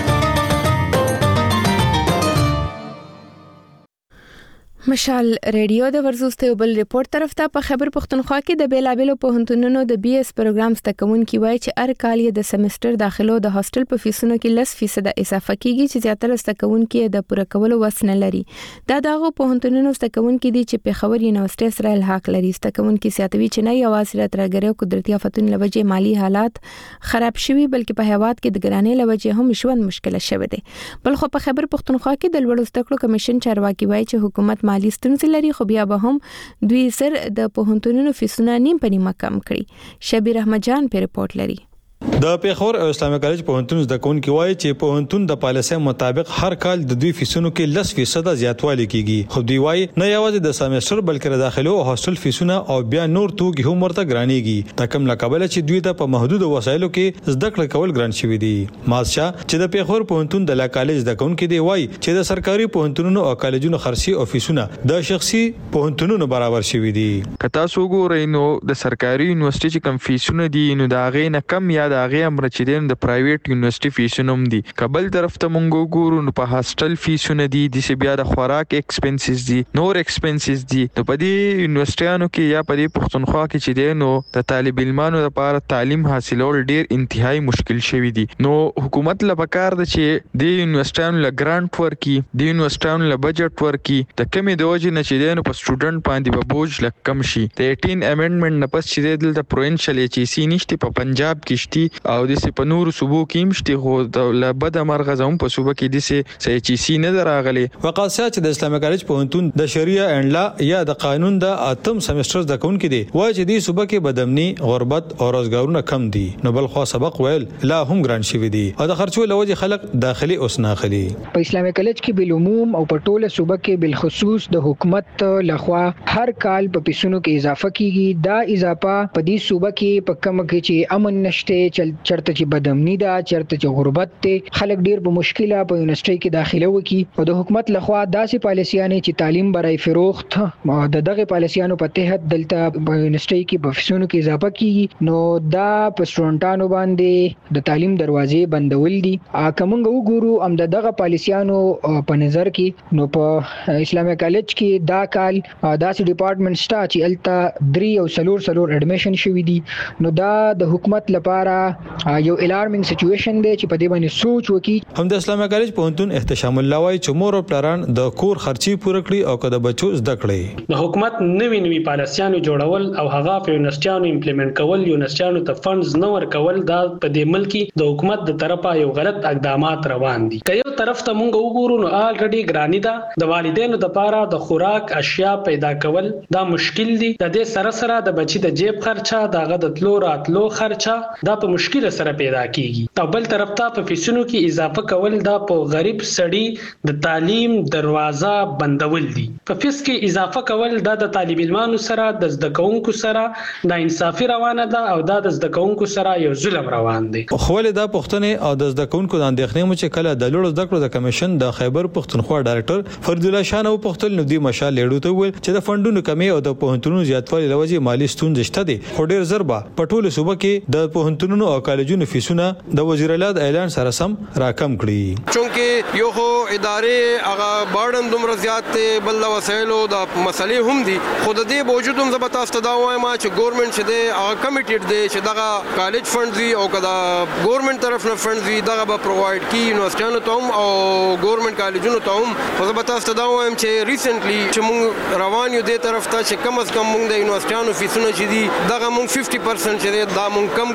مشال ریډیو د ورزوسته یو بل ریپورت طرف ته په خبر پښتونخوا کې د بیلابلو پوهنتونونو د بي اس پروګرام ستکون کی وای چې هر کال د سمستر داخلو د هاستل په فیسونو کې لس فیصد اضافه کیږي چې زیاتره ستکون کې د پوره کولو وس نه لري. دا دغه پوهنتونونو ستکون کې دي چې په خبر یونیورسيټي سره الحاق لري. ستکون کې سیاتوي چې نه یوازې ترګریو قدرتي آفتونو لوجه مالی حالات خراب شوي بلکې په هیواد کې د ګرانۍ لوجه هم ژوند مشکل شوه دي. بل خو په خبر پښتونخوا کې د لوړو زده کړو کمیشن چارواکي وای چې حکومت مالی ستونزې لري خو بیا به هم دوی سر د پوهنتونونو فیسونه نیم په نیمه کم کړي. شبیر احمد جان په ریپورت لري. د پیښور او اسلامي کالج پوهنتون زده کوونکي وایي چې پوهنتون د پالیسۍ مطابق هر کال د دوی فیسونو کې لس فیصد زیاتوالی کیږي. خو دوی وایي نه یوازې د سمستر بلکې د داخلو او هاستل فیسونه او بیا نور توکي هم ورته ګرانېږي. د کوم لکبل چې دوی ته په محدود وسایلو کې زده کړه کول ګران شوی دي. مازشاه چې د پیښور پوهنتون د لا کالج زده کوونکي دی وایي چې د سرکاري پوهنتونونو او کالجونو خرسي او فیسونه د شخصي پوهنتونونو برابر شوی دي. کتا سو ګورئ نو د سرکاري یونیورسيټي چې کم فیسونه دي نو دا غي نه کم یا دا غي امر چې د پرایویټ یونیورسيټي فیسونه هم دي. قبل طرف ته مونږ ګورو نو په هاستل فیسونه دي د سی بیا د خوراک ایکسپنسز دي نور ایکسپنسز دي. نو په دې یونیورسيټیانو کې یا په دې پښتونخوا کې چې دی نو د طالب علمانو لپاره تعلیم حاصلول ډیر انتهایی مشکل شوی دي. نو حکومت له پکار د چې د یونیورسيټیانو له ګرانټ ورکي د یونیورسيټیانو له بجټ ورکي د کمی د وجه نه چې دی نو په سټوډنټ باندې به بوج لکه کم شي. د اټین امندمنت نه پس چې د پروینشل ایچ سی نشته په پنجاب کې شتي او د په نور صوبو کې مشتي خو د بد مرغزم په صوبه کې د سي ایچ سی نه دراغلي. وقاسه چې د اسلامي کالج پوهنتون د شریعه اند لا یا د قانون د اتم سمستر د کون کې دی وایي چې د صوبه کې بدامني غربت او روزګارونه کم دي. نو بل خو سبق ویل لا هم ګران شوی دي او د خرچو لوجه خلک داخلي اوس ناخلي. په اسلامي کالج کې بالعموم او په ټوله صوبه کې بالخصوص د حکومت لخوا هر کال په پیسونو کې اضافه کیږي. دا اضافه په دې صوبه کې په کم کې چې امن نشته چل چرته چې بدامني دا چرته چې غربت ته خلک ډیر په مشکله په یونیورسيټي کې داخله وکي او د حکومت لخوا داسې پالیسيانه چې تعلیم برای فروخت د دغه پالیسيانو په تحت دلته په یونیورسيټي کې په فیسونو کې اضافه کیږي. نو دا په سټوډنټانو باندې د تعلیم دروازې بندول دي. کومنګ وګورو ام دغه پالیسيانو په نظر کې نو په اسلامي کالج کې دا کال داسې ډپارټمنټ شته چې الته درې او سلور سلور اډمیشن شوی دي. نو دا د حکومت لپاره یو الارمینګ سچويشن دی چې په دې باندې سوچ وکړي. هم د اسلامي کالج پوهنتون احتشام الله وای چې مور او پلاران د کور خرچي پوره کړی او کده بچو زده کړي. د حکومت نوې نوې پالیسيانو جوړول او هغه په یونیورسيټیانو امپلیمنٹ کول یونیورسيټیانو ته فندز نه ورکول دا په دې ملک د حکومت د طرفه یو غلط اقدامات روان دي. که یو طرف ته مونږ وګورو نو الریډي ګرانی دا د والدینو لپاره د خوراک اشیاء پیدا کول دا مشکل دي. د دې سره سره د بچی د جیب خرچه دغه د تلو راتلو خرچه دا په مشکل سره پیدا کیږي. او بل طرف ته په فیسونو کې اضافه کول دا په غریب سړی د تعلیم دروازه بندول دي. په فیس کې اضافه کول دا د طالب علمانو سره د زده کوونکو سره د انصافي روانه ده او دا د زده کوونکو سره یو ظلم روان دي. خو ول دا پښتنه او د زده کوونکو د اندېښنې مو چې کله د لوړ زده کړو د کمیشن د خیبر پښتونخوا ډایرکټر فرید الله شاه نو پښتل نو دی مشال لیډو ته ویل چې د فندونو کمی او د پوهنتونونو زیاتوالی لوجه مالی ستونزې شته دي. خو ډیر زربا په ټوله صوبه کې د پوهنتونونو او کالجونو فیسونه د وزیر اعلی د اعلان سره سم راکم کړي. چونکه یو خو ادارې هغه بارډن دومره زیات ته بل وسایلو د مسلې هم دي. خو د دې باوجود هم زبتا ستدا وایم چې ګورنمنت شه دی هغه کمیټډ دی چې دغه کالج فند وی او کدا ګورنمنت طرف نه فند وی دغه به پرووایډ کی یونیورسيټیانو ته هم او ګورنمنت کالجونو ته هم. خو زبتا ستدا وایم چې ریسنټلی چې موږ روان یو دې طرف ته چې کم از کم موږ د یونیورسيټیانو فیسونه چې دي دغه موږ پنځه پرسنټ چې دا موږ کم کو او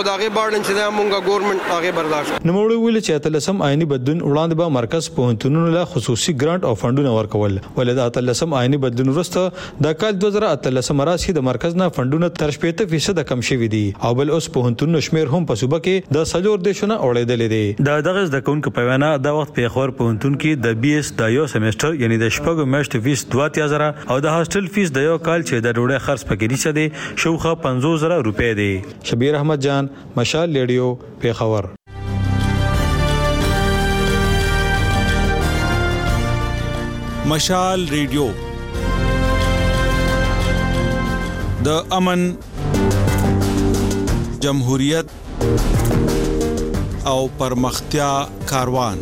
داغه بارډن چې موږ ګورنمنت هغه برداشت. نو موږ ویل چې اتلسم آئینی بدلون وړاندې به مرکز پوهنتونونو له خصوصي ګرانټ او فندونه ورکول ولې د اتلسم آئینی بدلون وروسته د کال دوه زره اتلسم راسي د مرکز نه فندونه تر شپږ فیصد کم شوي دي او بل اوس پوهنتونونو شمیر هم په صوبه کې د سلور دیشونه اوړېدل دي. د دغه د کونکو په وینا د وخت په خور پوهنتون کې د بي اس د یو سیمستر یعنی د شپږو میاشتو فیس دوه اتیا زره او د هاستل فیس د یو کال چې د ډوډۍ خرڅ پکې نشته دي شوخه پنځوس زره روپۍ دي. شبیر احمد جان مشال ریډیو پیښور. مشال ریډیو د امن، جمهوریت او پرمختیا کاروان.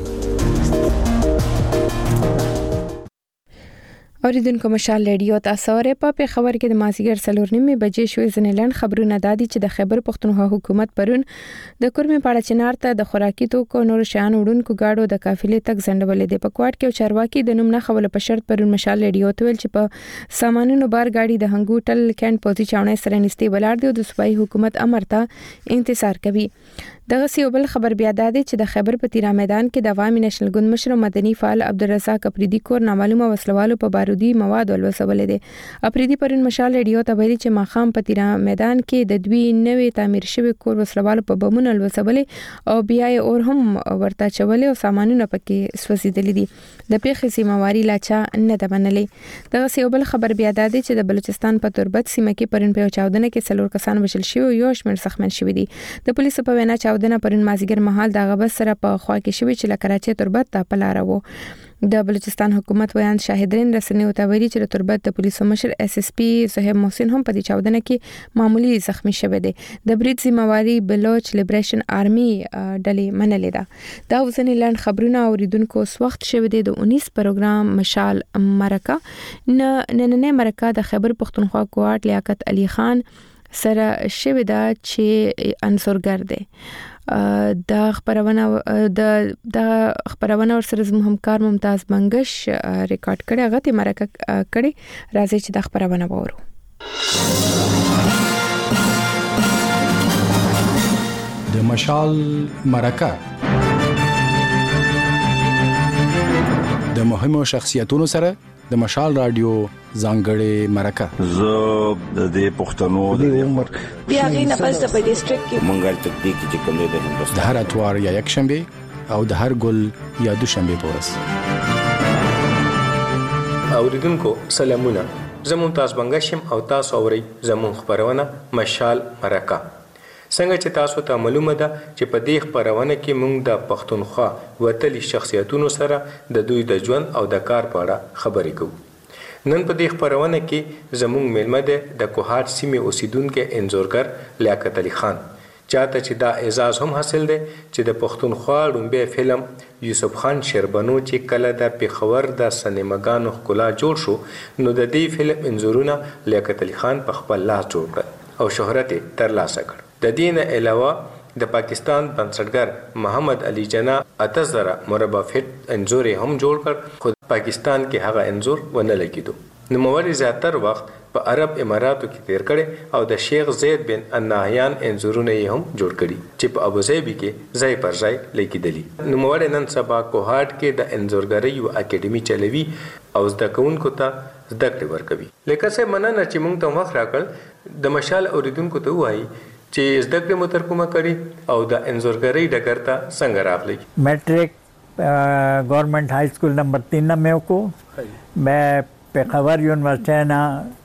اوریدونکو مشال ریډیو تاسو ورې په پیښور کې د مازیګر څلور نیمې بجې شوې ځنلند خبرونه دادي چې د خیبر پښتونخوا حکومت پرون د کورمې پاړه چنار ته د خوراکي توکو نور شیان وړونکو گاډو د قافلې تک ځنډولې د پکواټ کې چارواکي د نوم نه خبره په شرط پرون مشال ریډیو ته ویل چې په سامانونو بار گاډي د هنګوټل کینټ پوزي چاونې سره نستي بلار دی او د صوبایي حکومت امر ته انتظار کوي. دغه سی بل خبر بیا دادی چې د خیبر په تیرا میدان کې د عوامي نېشنل ګوند مشر مدني فعال عبدالرزاق اپریدي کور نامعلومه وسلوالو په بارودي مواد ولوسولې دي. اپریدي پرون مشال ریډیو ته ویلي چې ماخام په تیرا میدان کې د دوی نوې تعمیر شوی کور وسلوالو په بمونو ولوسولې او بیا یې اور هم ورته چولې او سامانونه پکې سوځېدلې دي. د پیښې سیمواري لاچا نه ده منلې. دغه سی بل خبر بیا دادی چې د بلوچستان په تربت سیمه کې پرون په چاودنه کې څلور کسان وژل شوي او یو شمېر زخمیان شوي دي. د پولیسو په وینا چاودنه پرون مازیګر مهال د غبس سره په خوا کې شوی چې لکراچي تربت ته په لار وو. د بلوچستان حکومت ویان شاهدین رسنیو ته ویلي چې تربت د پولیسو مشر اس اس پی صہیب محسن هم په دې چاودنه کې معمولی زخمی شوی دی. د برید ذمہواری بلوچ لیبریشن آرمی ډلې منلې ده. دا وزنی لاند خبرونه اوریدونکو اوس وخت شوی دی د انیس پروګرام مشال مرکه نننې مرکه د خیبر پښتونخوا کوارټ لیاقت علي خان سره شوی دا چې انصورګر دی. د خبرونه د د خبرونه ورسره زموږ همکار ممتاز منګش ریکارډ کړي هغه ته مرکه کړي راځي چې د خبرونه وورو. د مشال مرکه د مهمو شخصیتونو سره د مشال رادیو ځانګړې مرکه. زه د دې پښتنو د عمر بیا غي نه پس په ډیسټریکټ کې منګل تکتیک چې کوم دی د هندوستان د هر اتوار یا یک شنبه او د هر ګل یا دو شنبه پورس. اوریدونکو سلامونه، زه ممتاز منګشم او تاسو اورئ زموږ خبرونه مشال مرکه. څنګه چې تاسو ته معلومه ده چې په دې خبرونه کې موږ د پښتونخوا وتلي شخصیتونو سره د دوی د ژوند او د کار په اړه خبرې کوو. نن په دې خبرونه کې زموږ میلمه ده د کوهاټ سیمې اوسیدونکو انځورګر لیاقت علي خان، چاته چې دا اعزاز هم حاصل دی چې د پښتونخوا لومبي فلم یوسف خان شربنو چې کله د پیښور د سینماګانو ښکلا جوړ شو نو د دې فلم انځورونه لیاقت علي خان په خپل لاس جوړ کړ او شهرت ترلاسه کړ. د دې نه علاوه د پاکستان بنسټګر محمد علي جناح اته زره مربع فټ انځور هم جوړ کړ خو پاکستان کې هغه انځور ونه لګیدو. نوموړي زیاتره وخت په عرب اماراتو کې تیر کړي او د شیخ زید بن النهیان انځورونه یې هم جوړ کړي چې په ابوظبي کې ځای پر ځای لګیدلي. نوموړي نن سبا کوهاټ کې د انځورګرۍ یو اکیډمي چلوي او زده کوونکو ته زده کړې ورکوي. لکه څه مننه چې موږ ته وخت راکړ. د مشال اوریدونکو ته وایي چې زده کړې مو تر کومه کړي او د انځورګرۍ ډګر ته څنګه راغلی؟ میټرک government high school number तीन में को मैं Peshawar university ना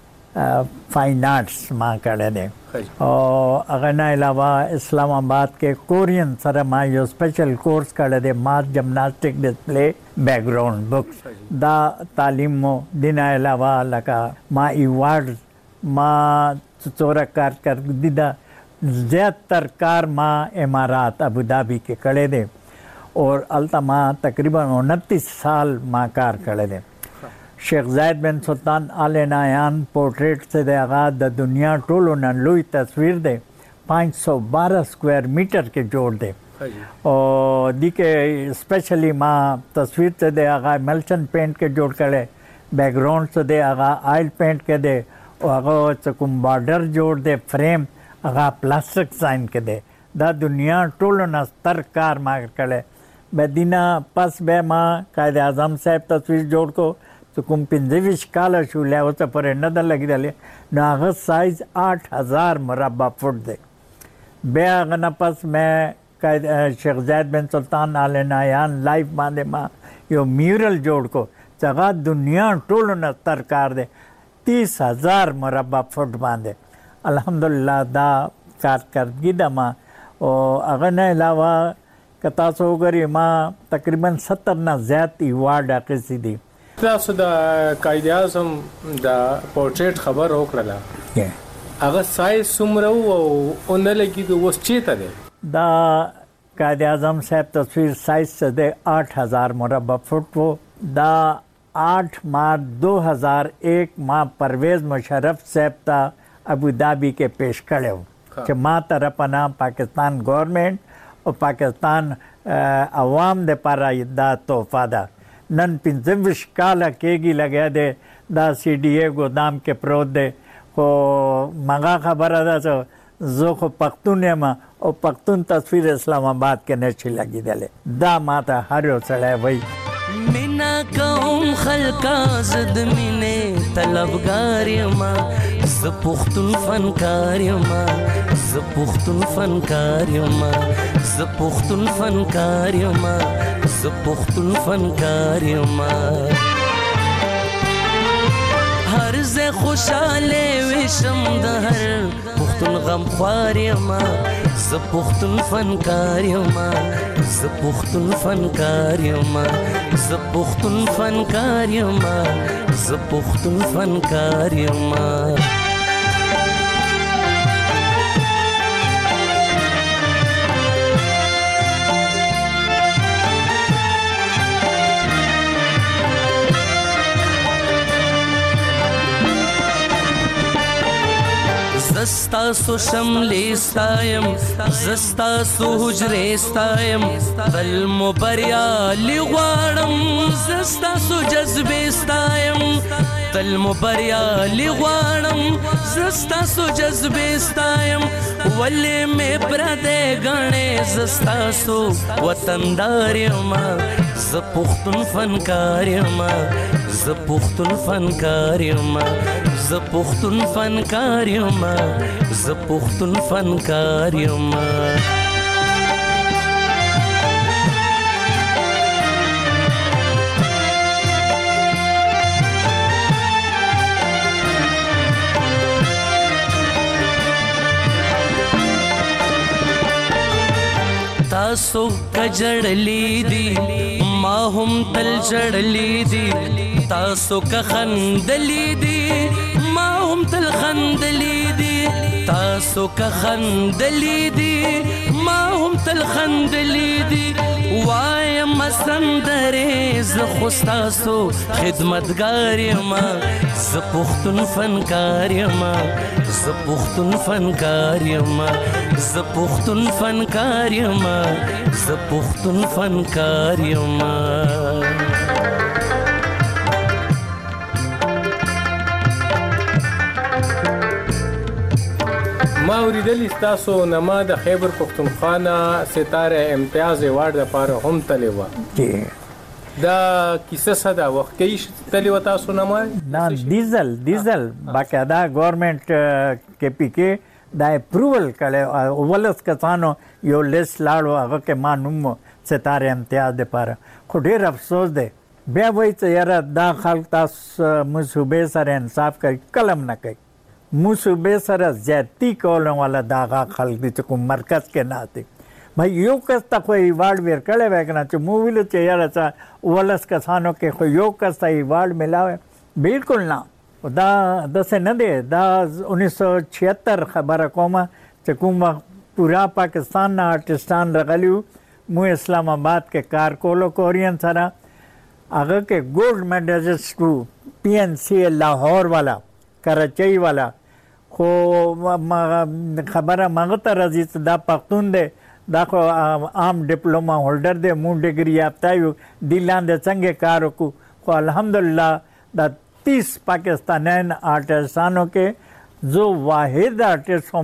फाइन आर्ट्स माँ करे दे और अगर ना अलावा इस्लामाबाद के कोरियन सर माँ यो स्पेशल कोर्स करे दे माँ जिम्नास्टिक डिस्प्ले बैकग्राउंड बुक्स दा तालीम मो दिन अलावा लगा माँ इवार्ड माँ चोरा कार कर दिदा ज़्यादातर कार माँ इमारात अबू धाबी के करे दे और अल्तमा तकरीबन उनतीस साल माँ कार करे दे। शेख जायद बिन सुल्तान आल नायान पोर्ट्रेट से दे आगाज द दुनिया टोलो न लुई तस्वीर दे पाँच सौ बारह स्क्वायर मीटर के जोड़ दे और दी के स्पेशली माँ तस्वीर से दे आगाज मेल्सन पेंट के जोड़ करे बैकग्राउंड से दे आगाज ऑयल पेंट के दे और आगा चकुम बॉर्डर जोड़ दे फ्रेम आगा प्लास्टिक साइन के दे دا دنیا ټولو نه ستر کار ما کړی. بدینا پس به ما قائد اعظم صاحب تصویر جوړ کو چې کوم پنځه ویشت کاله شو لا اوسه پورې نه ده لګېدلې نو هغه سایز آٹھ ہزار مربع فٹ دی. بیا هغه نه پس مې قائد شیخ زید بن سلطان آل نهیان لایف باندې ما یو میورل جوړ کو چې هغه دنیا ټولو نه ستر کار دی تیس ہزار مربع فٹ باندې. الحمدلله دا کارکردګي ده ما او هغه نه علاوه که تاسو وګورئ ما تقریبا ستر نه زیات ایوارډ اخیستي دي. تاسو د قائد اعظم د پورټریټ خبر وکړله هغه سایز څومره و او اونه لګېدو اوس چېرته دی؟ دا قائد اعظم صاحب تصویر سائز څه دی آٹھ ہزار مربع فٹ و دا آٹھ مارچ دو ہزار ایک ما پرویز مشرف صاحب ته ابودابي کې پیش کړی و چې ما طرفه نه پاکستان گورنمنٹ او پاکستان عوام د پاره دا تحفه ده. نن پنځه ویشت کاله کېږي لګیا دی دا سی ډي اے ګودام کې پروت دی خو مغه خبره ده چې زه خو پښتون یم او پښتون تصویر اسلام آباد کې نه شي لګېدلی. دا ما ته هر یو سړی وایي مینا کوم خلکا زد مینه طلبگار یما ز پختون فنکار یما ز پختون فنکار یما ز پختون فنکار یما ز پختون فنکار یما هر ز خوشاله وشم د هر پختون غم خوار یما ز پختون فنکار یما ز پختون فنکار یما ز پختون فنکار یما ز پختون فنکار یما. زستا سو شملی ستایم زستا سو حجرې ستایم تل مو بریالي غواړم زستا سو جذبې ستایم تل مو بریالي غواړم زستا سو جذبې ستایم ولې مې پردې غاڼې زستا سو وطندار یما ز پختون فنکار یما ز پختون فنکار یما ز پختون فنکار یما ز پختون فنکار یما. تاسو کجړلی دی ما هم تل جړلی دی تاسو که خندلی دی ما هم تل خندلی دی تاسو که خندلی دی ما هم تل خندلی دی وایم سندرې ز خو ستاسو خدمتګار یما ز پختون فنکار یما ز پختون فنکار یما ز پختون فنکار یما ز پختون فنکار یما. ما اوریدلی ستاسو نما د خیبر پختونخوا نه ستاره امتیاز ایوارډ لپاره هم تللی وه. دا کیسه څه ده وخت کې تللی وه تاسو نما؟ نه ډیزل ډیزل باقاعده ګورنمنټ کې پی کې دا اپروول کړی اولس کسانو یو لیست لاړو هغه کې ما نوم ستاره امتیاز دپاره خو ډېر افسوس دی بیا وایي چې یاره دا خلک تاسو موږ صوبې سره انصاف کوي کلم نه کوي موږ صوبې سره زیاتي کولو والا دا هغه خلک دي چې کوم مرکز کې ناست دي. بھائی یو کس ته خو ایوارډ ورکړی وی که نه چې موږ ویلو چې یاره څه اولس کسانو کې خو یو کس ته ایوارډ میلاوی بلکل نه دا داسې نه دی. دا انیس سو چھہتر خبره کومه چې کوم وخت پورا پاکستان نه آرټسټان راغلي وو موږ اسلام آباد کې کار کولو کورین سره هغه کې ګولډ میډلسټ وو پی این سی لاهور والا کراچۍ والا خو خبره مغه ته راځي چې دا پښتون دی دا خو عام ډیپلوما هولډر دی مونږ ډګري یافته یو دې لاندې څنګه کار وکړو خو الحمدلله دا تیس پاکستانیان آرټسټانو کې जो वाहिद आर्टिस्ट हूँ मैं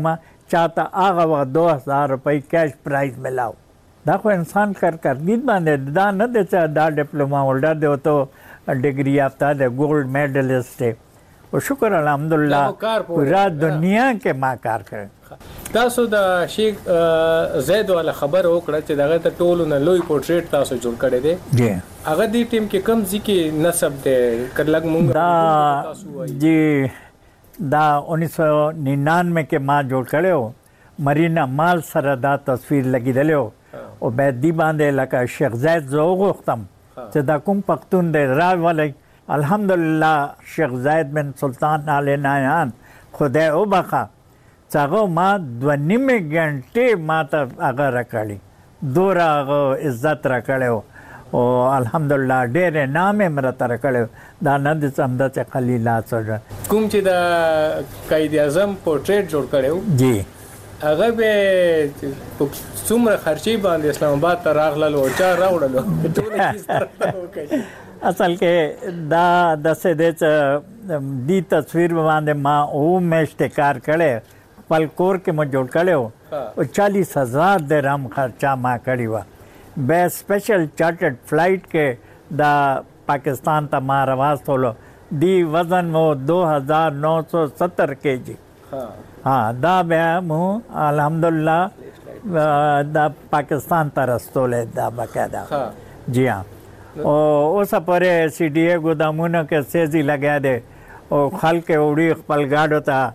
چاته هغه وخت دو هزار روپۍ کیش پرایز ملاو. دا خو انسان کارکردګي باندې دا نه دی چې دا ډیپلوما هولډر دی او ته ډګري یافته دی ګولډ میډلسټ دی او شکر الحمدلله پورا دنیا کې ما کار کړی. تاسو د شیخ زید والا خبر وکړه چې دغه ته ټولو نه لوی پورټریټ تاسو جوړ کړی دی. جی هغه دی ټیم کې کم ځکه نسب دی کلګ مونږ دا جی دا उन्नीस सौ निन्यानवे کې ما جوړ کړو. مرینا مال سره دا تصویر لګیدلو او به دی باندې لکه شیخ زید زو غوښتم چې دا کوم پښتون دی راولای. الحمدلله شیخ زید بن سلطان آل نایان خدای او بخا څنګه ما دوه نیمه غنټه ما ته هغه راکړی دوره هغه عزت راکړو او الحمدلله ډېر نام یې مرته راکړو. دا نه د څمدا چې خلیلا سره کوم چې د قائد اعظم پورټریټ جوړ کړو جی هغه به څومره خرچي باندې اسلام آباد ته راغلل او چا راوړل ټول اصل کې دا د سده دی تصویر باندې ما او مېشته کار کړي خپل کور کې مو جوړ کړو او چالیس ہزار درهم خرچا ما کړی و. به سپیشل چارټرډ فلایټ کې دا پاکستان ته ما راوستلو. دی وزن مو دو ہزار نو سو ستر کے جی. ها دا به مو الحمدلله دا پاکستان ته رسولې دا بقاعده. جی ها او اوس پرې سی ډي ای ګودامونو کې سيزي لګیا دي او خلک وړي خپل گاډو ته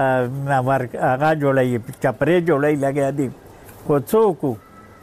ور هغه جوړي چپرې جوړي لګیا دي. خو څوک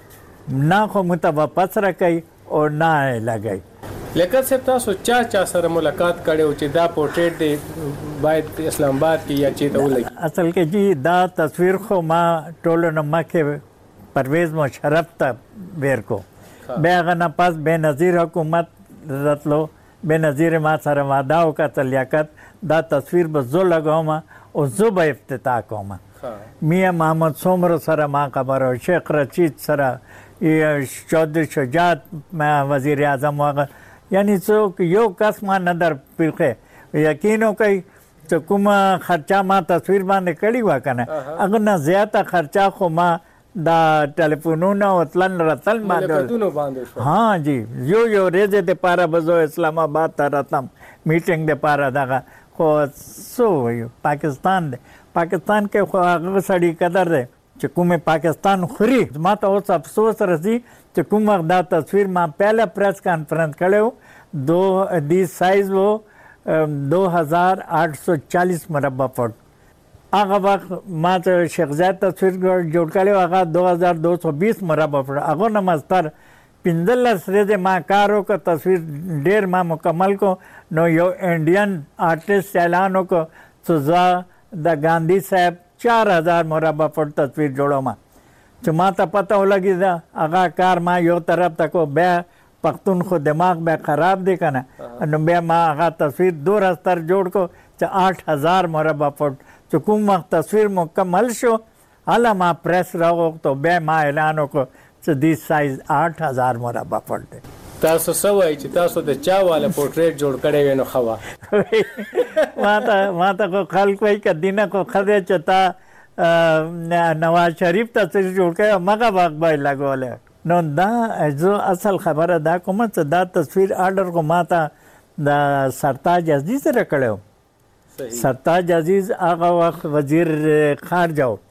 نه خو مت واپس راکای او نه لګای. لیکن صاحب تاسو چا چا سره ملاقات کړو چې دا پورټریټ دی باید اسلام آباد کې یا چې ته ولګي؟ اصل کې جی دا تصویر خو ما ټولو نه مکه پرویز مشرف ته ویر کو بیا هغه نه پاس بے نظیر حکومت راتلو. بے نظیر ما سره وعده وکړه لیاقت دا تصویر به زو لګوم او زو به افتتاح کوم. میاں محمد سومر سره ما خبرو شیخ رشید سره چودھری شجاعت وزیر اعظم هغه یعنی څوک یو کس ما نه در پیخه یقین وکړئ چې کومه خرچه ما تصویر باندې کړې وه که نه هغه نه زیاته خرچه خو ما دا ټلیفونونه او تلن راتل باندې ها جی یو یو ورځې دپاره به زه اسلام آباد ته راتلم میټینګ دپاره دغه خو څه وایو پاکستان دی. پاکستان کې خو هغه سړي قدر دی چې کومه پاکستان خوري. ما ته اوس افسوس راځي چې کوم وخت دا تصویر ما پہلا پریس کانفرنس کړو دو دی سائز وہ دو ہزار آٹھ سو چالیس مربع فٹ. هغه وخت ما ته شیخ زید تصویر جوړ کړو هغه دو ہزار دو سو بیس مربع فٹ. هغه نه مستر پنځلس ورځې ما کار وکړ تصویر ډېر ما مکمل کو. نو یو انډین آرټسټ اعلان وکړ چې زه د ګاندھی صاحب چار ہزار مربع فٹ تصویر جوړوم چې ما ته پته ولګي دا هغه کار ما یو طرف ته کو بیا پښتون خو دماغ بیا خراب دی که نه نو بیا ما هغه تصویر دو رستر جوړ کو چې آٹھ ہزار مربع فٹ. چې کوم وخت تصویر مکمل شو هله ما پریس راوغوښتو بیا ما اعلان وکړو چې دی سایز آٹھ ہزار مربع فٹ دی. تاسو څه وایئ چې تاسو د چا والا پورټریټ جوړ کړی وی نو ښه وه؟ ما ته ما ته خو خلک وایي که دینه خو ښه دی چې تا نواز شریف تصویر جوړ کړی مغه وخت به یې لګولی. نو دا زه اصل خبره دا کومه چې دا تصویر آرډر خو ما ته د سرتاج عزیز سره کړی و. سرتاج عزیز هغه وخت وزیر خارجه و.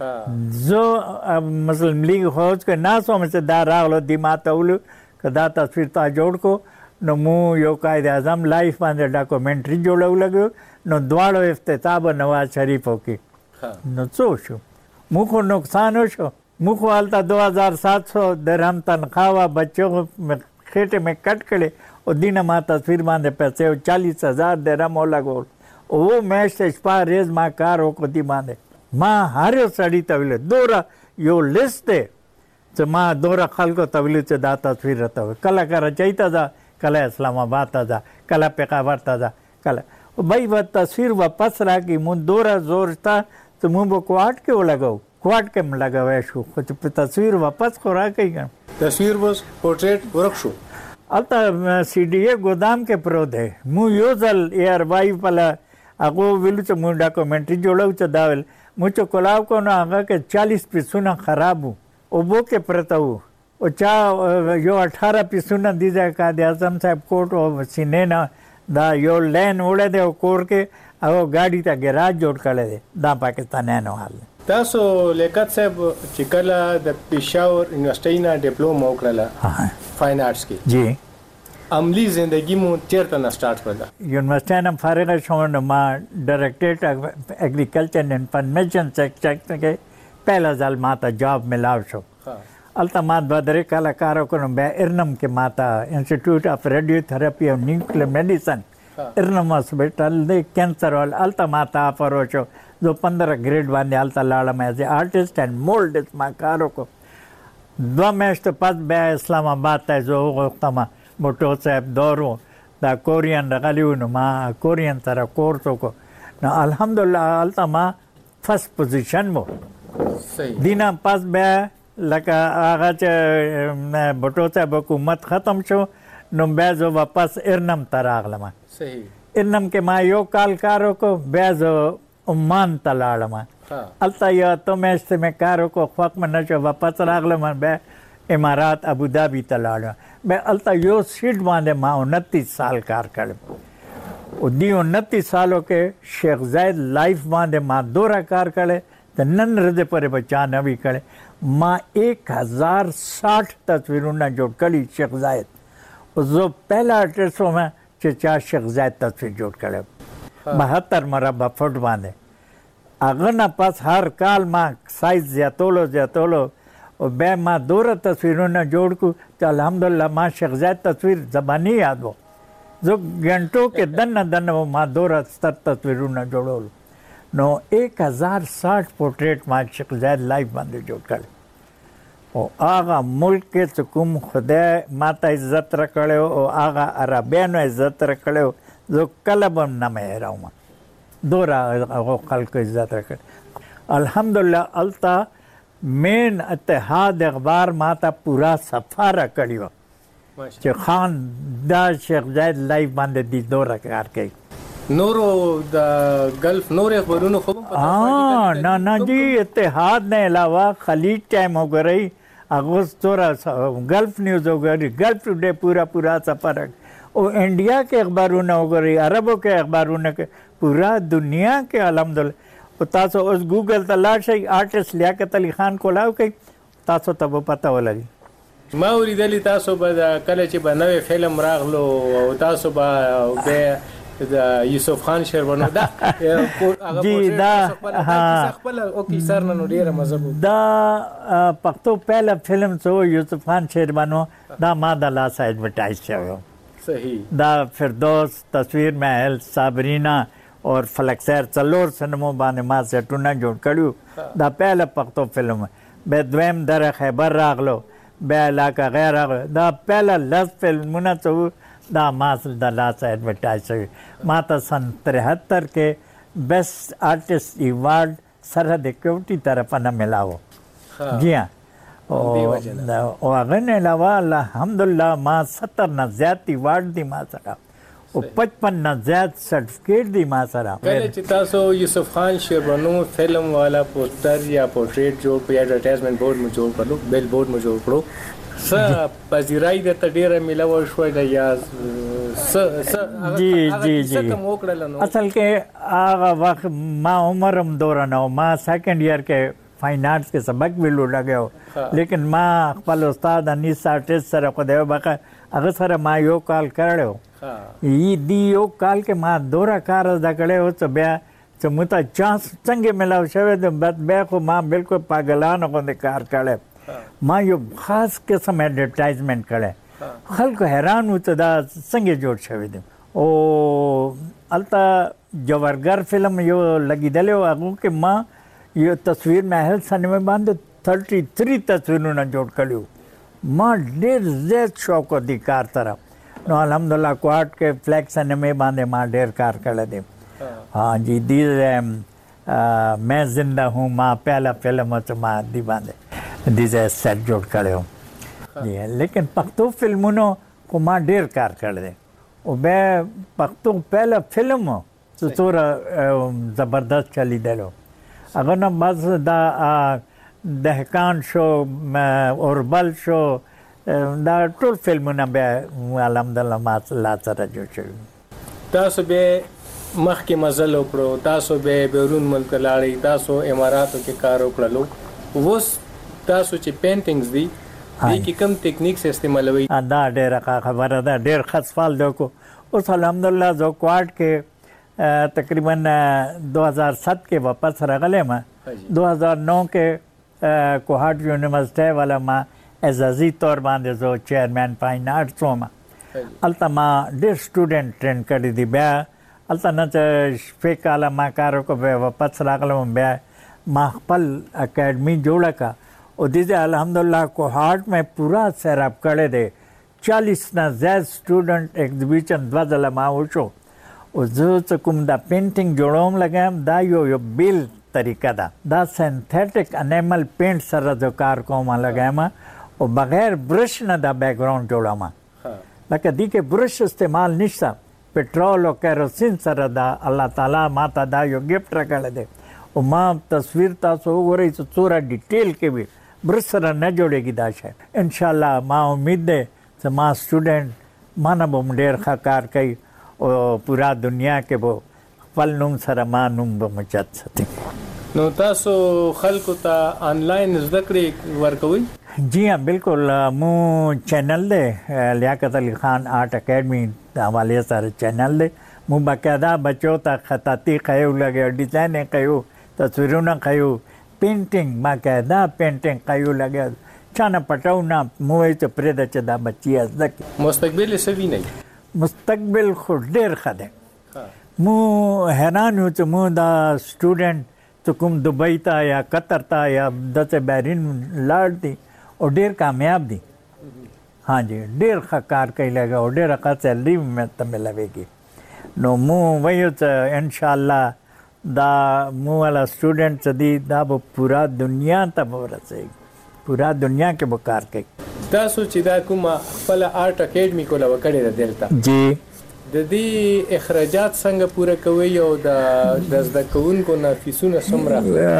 زه مسلم لیگ حوض کې ناست وم چې دا راغلو دی ما ته ولو که دا تصویر تا جوړ کو نو مو یو قائد اعظم لایف باندې ډاکومنټري جوړو لګو نو دواړو افتتاح به نواز شریف وکړي. نو څه شو مو خو نقصان وشو. مو خو هلته دو ہزار سات سو درهم تنخواه وه بچو خېټې مې کټ کړې او دینه ما تصویر باندې پیسې چالیس هزار درهم ولګول. اوه میاشتې شپه ورځ ما کار وکړو دې باندې. ما هر یو سړي ته ویلې دوره یو لیست دی چې ما دوره خلکو ته ویلي چې دا تصویر راته وایي کله کراچۍ ته ځه کله اسلام آباد ته ځه کله پېښور ته ځه کله بھائی به تصویر واپس راکړي. مونږ دوره زور شته چې مونږ به کوارټ کې ولګو کوارټ کې م لګوی شو خو چې په تصویر واپس خو راکړي که تصویر بس پورټریټ ورک شو. هلته سی ډي ای ګودام کې پروت دی. مو یو ځل ایئر وایف والا هغه ویلو چې مو ډاکومنټري جوړو چې دا ول مو چې کولاو کو نو هغه کې چالیس پیسونه خراب وو او بو کې پرته وو او چا یو اٹھارہ پیسونه دي ځکه قائد اعظم صاحب کوټ او سینینا دا یو لین وړه دی او کور کې او ګاډي ته ګراج جوړ کړی دی دا پاکستانیانو حال تاسو لیاقت صاحب چې کله د پېښور یونیورسيټي نه ډیپلوما وکړله فاین آرټس کې جی عملی زندگی مو چیرته نه سٹارټ کړه یونیورسيټي نه فارغ شوم نو ما ډایریکټریټ اګریکلچر اینڈ انفارمیشن سیکټر کې پہلا ځل ماته جاب ملاو شو الته ما دوه درې کاله کار وکړم بیا ارنم کې ماته انسټیټیوټ اف ریډیو تھراپي او نیوکلیر میډیسن ارنم هاسپټل د کینسر ول الته ماته آفر وشو زه پندرہ گریډ باندې الته لاړم ایز آرټیسټ اینڈ مولډ ما کار وکړ دوه میاشتې پس بیا اسلام آباد ته زه وغوښتم موټو صاحب دورو دا کورین راغلی و نو ما کورین سره کورس وکړو نو الحمدلله الته ما فرست پوزیشن مو دینا پس بیا لکه هغه چې بټو صاحب حکومت ختم شو نو بیا زه واپس ارنم ته راغلم صحیح ارنم کې ما یو کال کار وکړو بیا زه عمان ته لاړم هلته یو اته میاشتې مې کار وکړو خوښ مې نه شو واپس راغلم بیا امارات ابودابي ته لاړم بیا هلته یو سیټ باندې ما انتیس سال کار کړم او دی انتیس سالو کې شیخ زاید لائف باندې ما دوره کار کړی د نن ورځې پورې به چا نه وي کړی ما ایک ہزار ساٹھ تصویرونه جوړ کړي شیخ زاید او زه پہلا آرټسټ وم چې چا شیخ زاید تصویر جوړ کړی بہتر مربع فٹ باندې هغه نه پس هر کال ما سایز زیاتولو زیاتولو او بیا ما دوره تصویرونه جوړ کړو چې الحمدلله ما شیخ زاید تصویر زبانی یاد و زه ګنټو کې دنه دنه ما دوره ستر تصویرونه جوړول نو ایک ہزار ساٹھ پورټریټ ما شیخ زاید لایف باندې جوړ کړل او هغه ملک کې چې کوم خدای ماته عزت راکړی او هغه عربیانو عزت راکړی زه کله به هم نه مې هېروم دوره هغو خلکو عزت راکړی الحمدلله هلته مین اتحاد اخبار ماته پورا صفحه راکړې وه چې خان دا شیخ زاید لایف باندې دی دوره کار کوي نورو د گلف نور اخبارونو خو ها نه نه جی اتحاد نه علاوه خلیج ټایم وګورئ اغوستورا گلف نیوز وګورئ گلف ټوډے پورا پورا سفر او انډیا کې اخبارونه وګورئ عربو کې اخبارونه کې پورا دنیا کې الحمدلله او تاسو اوس ګوګل ته لاړ شئ آرټسټ لیاقت علي خان کولاو کوي تاسو ته به پته ولګي ما ولیدلی تاسو به کله چې به نوې فلم راغلو او تاسو به بیا د یوسف خان شیربانو دا جی دا خپل او کی سر نن ډیره مزه دا پښتو پہلا فلم سو یوسف خان شیربانو دا ما د لاس ایڈورټایز شوی صحیح دا فردوس تصویر محل صابرینا اور فلکسیر څلور سینمو باندې ما سیټونه جوړ کړیو دا پہلا پښتو فلم به دویم در خیبر راغلو به علاقه غیر راغلو دا پہلا لس فلمونه څو دا ما د لاس ایڈورټایز شوی ما ته سن ترهتر کې بیسٹ آرټسٹ ایوارډ سرحد کیوټي طرفه نه ملاو جی ہاں او هغه نه علاوه الحمدلله ما ستر نه زیات ایوارډ دی ما سره او پچپن نه زیات سرټیفیکیټ دی ما سره کله چې تاسو یوسف خان شیربانو فلم والا پوسټر یا پورټریټ جوړ په ایڈورټایزمنٹ بورډ مو جوړ کړو بیل بورډ مو جوړ کړو څه پذیرای د تډیره ملاو شو د یاز څه جی جی جی اصل کې هغه وخت ما عمرم دوران او ما سیکنډ ایئر کې فاین آرټس کې سبق ویلو لګیو لیکن ما خپل استاد انیس آرټسټ سره خدای وبخښه هغه سره ما یو کال کړو ای دی یو کال کې ما دوره کار زده کړی و چې بیا چې موږ ته چانس څنګه ملاو شوی د بیا خو ما بالکل پاگلانو غوندې کار کړی ما یو خاص قسم ایڈورټایزمنٹ کړی خلکو حیران و چې دا څنګه جوړ شوی دی او هلته جوارګر فلم یو لګېدلی و هغو کې ما یو تصویر محل سینما باندې تھرټي تھری تصویرونه جوړ کړي ما ډېر زیات شوق و دې کار سره نو الحمدلله کوهاټ کې فلیک سینما باندې ما ډېر کار کړی دی हाँ जी दी मैं जिंदा हूँ माँ पहला फिल्म हो माँ दी बांधे दी सेट जोड़ करे हो जी लेकिन पख्तो फिल्मों को माँ ढेर कार कर दे और मैं पख्तो पहला फिल्म څوره زبردست چلیدلو هغه نه بس دا دهقان شو اوربل شو دا ټول فلمونه بیا الحمدلله ما لا سره جوړ شوي. تاسو به مخکې مزل وکړو، تاسو به بیرون ملک لاړئ، تاسو اماراتو کې کار وکړلو، اوس تاسو چې پینټینګز دي دې کې کوم ټیکنیکس استعمالوي؟ دا ډېره خبره ده، ډېر ښه سوال دی کو. اوس الحمدلله زه کوارټ کې تقریبا دو هزار سات کې واپس راغلی ما، دو هزار نو کې کوهاټ یونیورسټۍ والا ما اعزازي طور باندې زه چیرمین فاین آرټس وم. هلته ما ډېر سټوډنټ ټرین کړي دي. بیا هلته نه چې شپږ کاله ما کار وکړو، بیا واپس راغلم، بیا ما خپل اکیډمي جوړه کړه और दीजिए अल्हम्दुलिल्लाह कोहाट में पूरा सैराब करे दे चालीस ना ज़्यादा स्टूडेंट एग्जीबिशन द्वाजला माउशो और जो चकुम दा पेंटिंग जोड़ोम लगे हम दा यो यो बिल तरीका दा दा सिंथेटिक एनिमल पेंट सर जो कार को मा लगे हम और बगैर ब्रश ना दा बैकग्राउंड जोड़ा मा लगे दी के ब्रश इस्तेमाल निश्चा पेट्रोल और केरोसिन सर दा अल्लाह ताला माता दा यो गिफ्ट रखले दे और माँ तस्वीर तासो हो रही तो चोरा डिटेल के भी ब्रश सर न जोड़ेगी दाशा इंशाल्लाह माँ उम्मीद है तो माँ स्टूडेंट माना बम डेर खाकार कई और पूरा दुनिया के वो फल नुम सर माँ नुम बमचत सती नो तासो खल्को ता ऑनलाइन ज़करी वर्कवी? जी हाँ बिल्कुल, मु चैनल दे लियाकत अली खान आर्ट अकेडमी हवाले सारे चैनल दे मु बाकायदा बच्चों तक खताती कयो लगे, डिज़ाइने कयो, तस्वीरों न कयो, पेंटिंग बाकायदा पेंटिंग कयो लगे, चाना पटाऊ ना मुझे तो प्रेदा चदा बच्ची अज़दक मुस्तकबिल सभी नहीं मुस्तकबिल खुद देर खदे मु हैरान हूँ तो मु दा स्टूडेंट तो कुम दुबई था या कतर था या दस बैरिन लाड़ थी और डेर कामयाब दी. हाँ जी डेर कार कही लगा और डेर का सैलरी में तमें लगेगी नो मु वही तो इंशाल्लाह दा मु वाला स्टूडेंट सदी दा वो पूरा दुनिया तब रसेगी, पूरा दुनिया के बुकार के तासो चिदा कुमा फला आर्ट अकेडमी को लवा करे देलता जी د دې اخراجات څنګه پوره کوي او د د زده کوونکو نه فیسونه څومره؟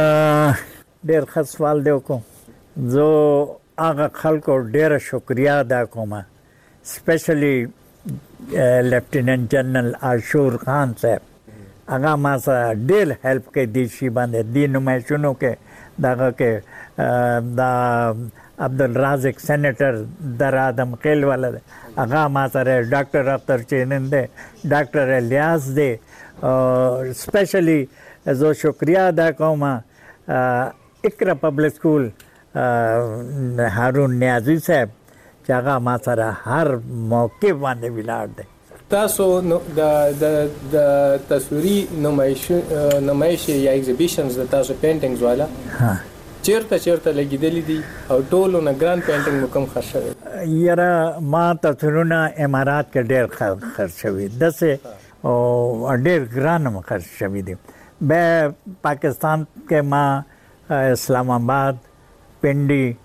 ډېر ښه سوال دی وکړو. زه هغه خلکو ډېره شکریا ادا کوم، سپیشلی لیفټیننټ جنرل عاشور خان صاحب، هغه ما سره ډېر هیلپ کوي دې شي باندې، دې نمایشونو کې دغه کې دا عبدالرازق سینیټر در آدم خیل والا دی هغه ما سره ډاکټر اختر چینن دی، ډاکټر الیاس دی، سپیشلی زه شکریه ادا کوم اقرا پبلک سکول هارون نیازی صاحب چې هغه ما سره هر موقع باندې ولاړ دی. تاسو د د د تصویري نمایش نمایش یا ایگزیبیشنز د تاسو پینټینګز والا چیرته چیرته لګیدلې دي او ټولو نه ګران پینټینګ مو کوم خرڅ شوی؟ یاره ما تصویرونه امارات کې ډېر خرڅ شوي دسې او ډېر ګران هم خرڅ شوي دي. بیا پاکستان کې ما اسلام آباد، پنډي،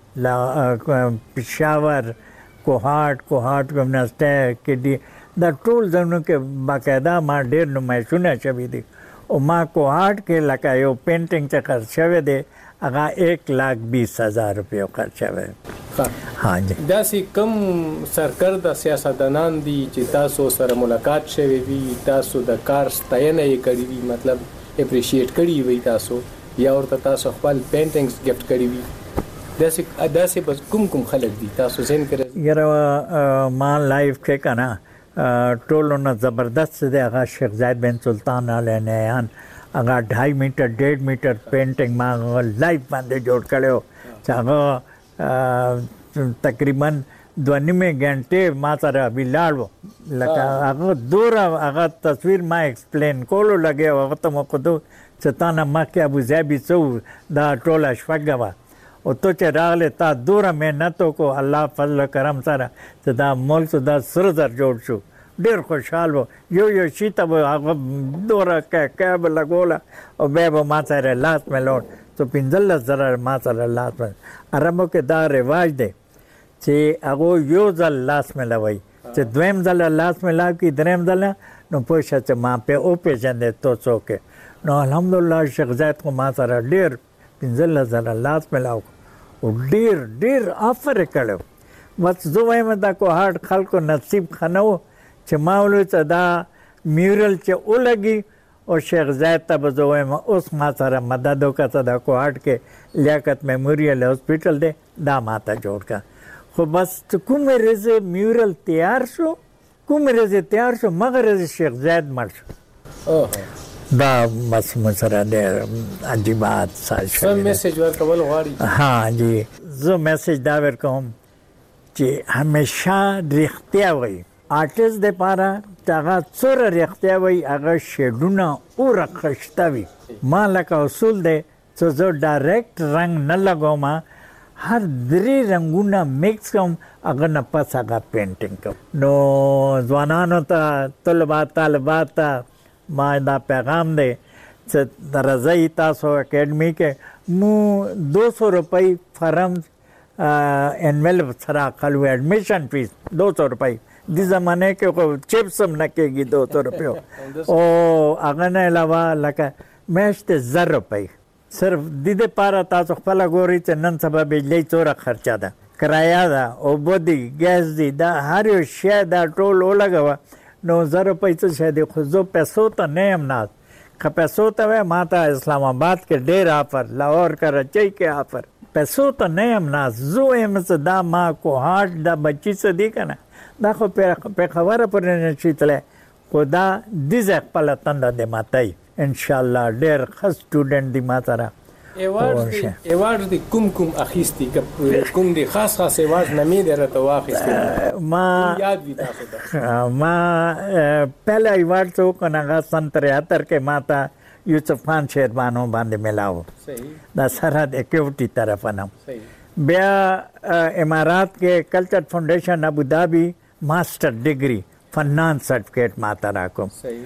پېښور، کوهاټ کوهاټ یونیورسټۍ کې دي دا ټول ځایونو کې باقاعده ما ډېر نمایشونه شوي دي او ما کوهاټ کې لکه یو پینټینګ چې خرڅ شوی دی هغه ایک لاکھ بیس هزار روپیو خرچ شوی. ها جی داسې کوم سرکرده سیاستدانان دي چې تاسو سره ملاقات شوی وي، تاسو د کار ستاینه یې کړې وي، مطلب اپریشیټ کړي وي تاسو یا ورته تاسو خپل پینټینګز ګفټ کړي وي، داسې داسې بس کوم کوم خلک دي تاسو زین کړی؟ یاره ما لایف کې کنه ټولو نه زبردست دی هغه شیخ زاید بن سلطان علی نیان، هغه ढाई میټر ډېر میټر پینټینګ ما لایف باندې جوړ کړو چې هغه تقریبا دوه نیمه غنټه ما سره ویلاړو لکه هغه دوره هغه تصویر ما ایکسپلین کولو لګي هغه ته مو خود چې تا نه ما کې ابو ظبي څو دا ټوله شپږه او تو چې راغله تا دوره مهنت کو الله فضل کرم سره چې دا ملک دا سر زر جوړ شو ډېر خوشحال وو. یو یو شي ته هغه دوره کیب لګوله او بیا به ما سره لاس ملوټ تو پنځلس زره ما سره لاس مل عربو کې دا رواج دی چې هغه یو ځل لاس ملوي چې دویم ځل لاس ملاو کې دریم ځل نو پوه شه چې ما په او پیژندې تو څوک نو الحمدلله شیخ زید خو ما سره ډېر پنځلس زره لاس ملاو او ډېر ډېر آفر یې کړی بس زه وایم دا کوهاټ خلکو نصیب ښه نه و چې ما ولوی چې دا میورل چې ولګي او شیخ زید ته به زه وایم اوس ما سره مدد وکړه چې دا کوهاټ کې لیاقت میموریل هاسپیټل دی دا ما ته جوړ کړه خو بس کومې ورځې میورل تیار شو کومې ورځې تیار شو مغه ورځې شیخ زید مړ شو دا بس مو سره ډېر عجیبات ساز شوی دی میسج ورکول غواړي ها جی زه میسج دا ورکوم چې همیشه رښتیا وایي آرټیست دپاره چې هغه څومره رښتیا وایي هغه شیډونه اوره ښایسته وي ما لکه اصول دی چې زه ډایرکټ رنګ نه لګوم هر درې رنګونه میکس کوم هغه نه پس هغه پینټینګ کوم نو ځوانانو ته طلبا طالبات ته ما دا پیغام دی چې راځئ تاسو اکیډمي کې مو دو سو روپۍ فرم انویلپ سره اقل وي ایڈمیشن فیس دو سو روپۍ دې زمانه کې خو چپس هم نه کېږي دو سو روپیو او هغه نه علاوه لکه میاشتې زر روپۍ صرف دې دپاره تاسو خپله ګورئ چې نن سبا بجلۍ څومره خرچه ده کرایه ده اوبه دي ګیس دي دا هر یو شی دا ټول ولګوه نو زر روپۍ څه شی دی خو زه پیسو ته نه یم ناست که پیسو ته وای ما ته اسلام آباد کې ډېر آفر لاهور کراچۍ کې آفر پیسو ته نه یم ناست زه وایم چې دا ما کوهاټ دا بچي څه دی که نه دا خو پېښوره پورې نشي تللی خو دا دې ځای خپله تنده دې ماتوي انشاءالله ډېر ښه سټوډنټ دی ما سره ایوارډ دی کوم کوم اخیستی کوم دی خاص خاص ایوارډ نامې دی راته واخیستی ما یاد وي تاسو ته ما پهله ایوارډ څه وکړ هغه سن تریاتر کې ما ته یوسف خان شیربانو باندې میلاو دا سرحد ایکټیویټي طرفه نه بیا امارات کې کلچر فاؤنڈیشن ابوظہبی ماسٹر ڈگری فنان سرٹیفکیٹ ماتا راکو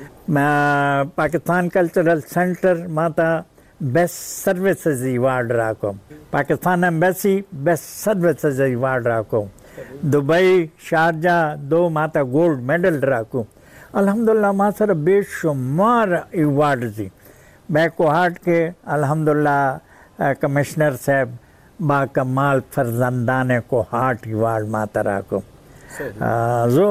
پاکستان کلچرل سینٹر ماتا بیسٹ سروسز ایوارڈ راکو پاکستان ایمبیسی بیسٹ سروسز ایوارڈ راکو دبئی شارجہ دو ماتا گولڈ میڈل راکو الحمدللہ ما سر بے شمار ایوارڈ دی میں کوہاٹ کے الحمدللہ کمشنر صاحب با کمال فرزندان کوہاٹ ایوارڈ ماتا راکو زو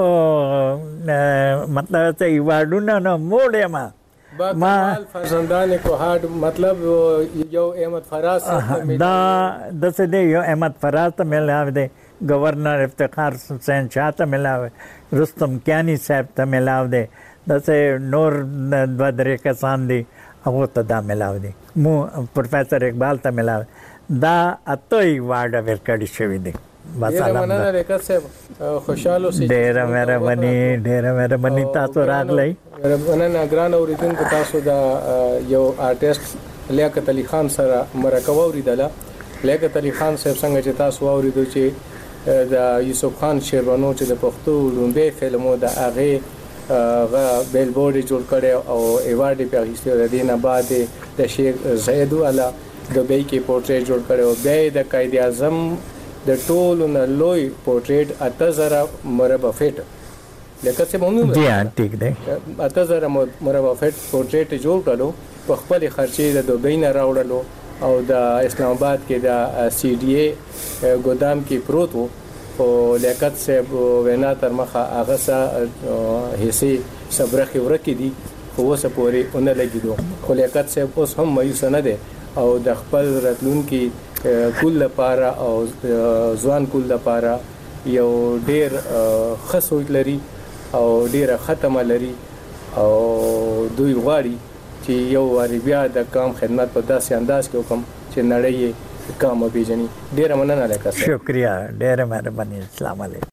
مطلب ته ایوارډونه نه موړې ما با کمال فرزندان کوهاټ مطلب یو احمد فراز دا دسه دی یو احمد فراز ته ملاو دی گورنر افتخار حسین شاه ته ملاو رستم کیانی صاحب ته ملاو دی دسه نور دو درې کسان دي هغه ته دا ملاو دی مو پروفیسر اقبال ته ملاو دا اته ایوارډ ورکړی شوی دی بس الحمدلله خوشاله سي ډېر مهرباني ډېر مهرباني تاسو راغلی مننه ګران اوریدونکو تاسو دا یو آرټیست لیاقت علي خان سره مرکه اوریدله لیاقت علي خان صاحب څنګه چې تاسو اوریدو چې د یوسف خان شیربانو چې د پښتو لومبي فلمو د هغه غ بیل بورډ جوړ کړي او ایوارډ په اخیستو د دینه بعد د شیخ زید والا د بیل کې پورټریټ جوړ کړي او بیا د قائد اعظم د ټولو نه لوی پورټریټ اته زره مربع فیټ لکه څه مونږ جی ها ٹھیک دی اته زره مربع فیټ پورټریټ جوړ کړو په خپل خرچې د دوبۍ نه راوړلو او د اسلام آباد کې د سی ډي اي ګودام کې پروت وو او لیاقت صاحب وینا تر مخه هغه سه حصے صبرخي ورکې دي خو اوسه پورې اونې لګیدو خو لیاقت صاحب اوس هم مایوس نه دی او د خپل راتلونکي کول لپاره او ځوان کول لپاره یو ډیر ښه سوچ لري او ډیره ختمه لري او دوی غواړي چې یو واري بیا د کام خدمت په داسې انداز کې وکم چې نړۍ یې کام وپېژني ډیره مننه لیاقت صاحب شکریہ ډیره مهرباني السلام علیکم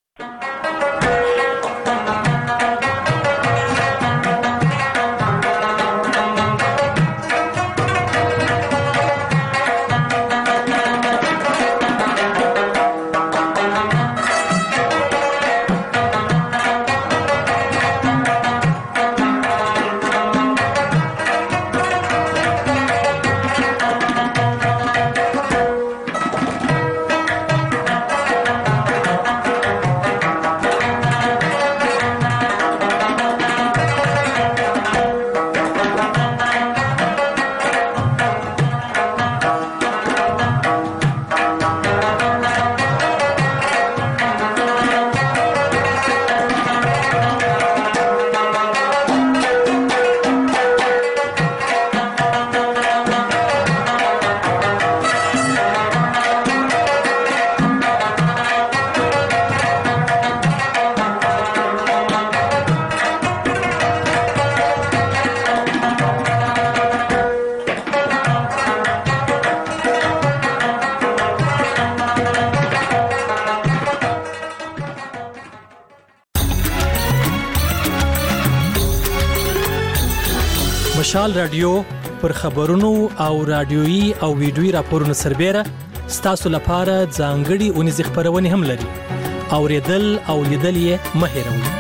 مشال رادیو پر خبرونو او رادیويي او ویډیويي راپورونو سربېره ستاسو لپاره ځانګړي اونیز خبرونه هم لري. اوریدل او لیدل یې مه هېروئ.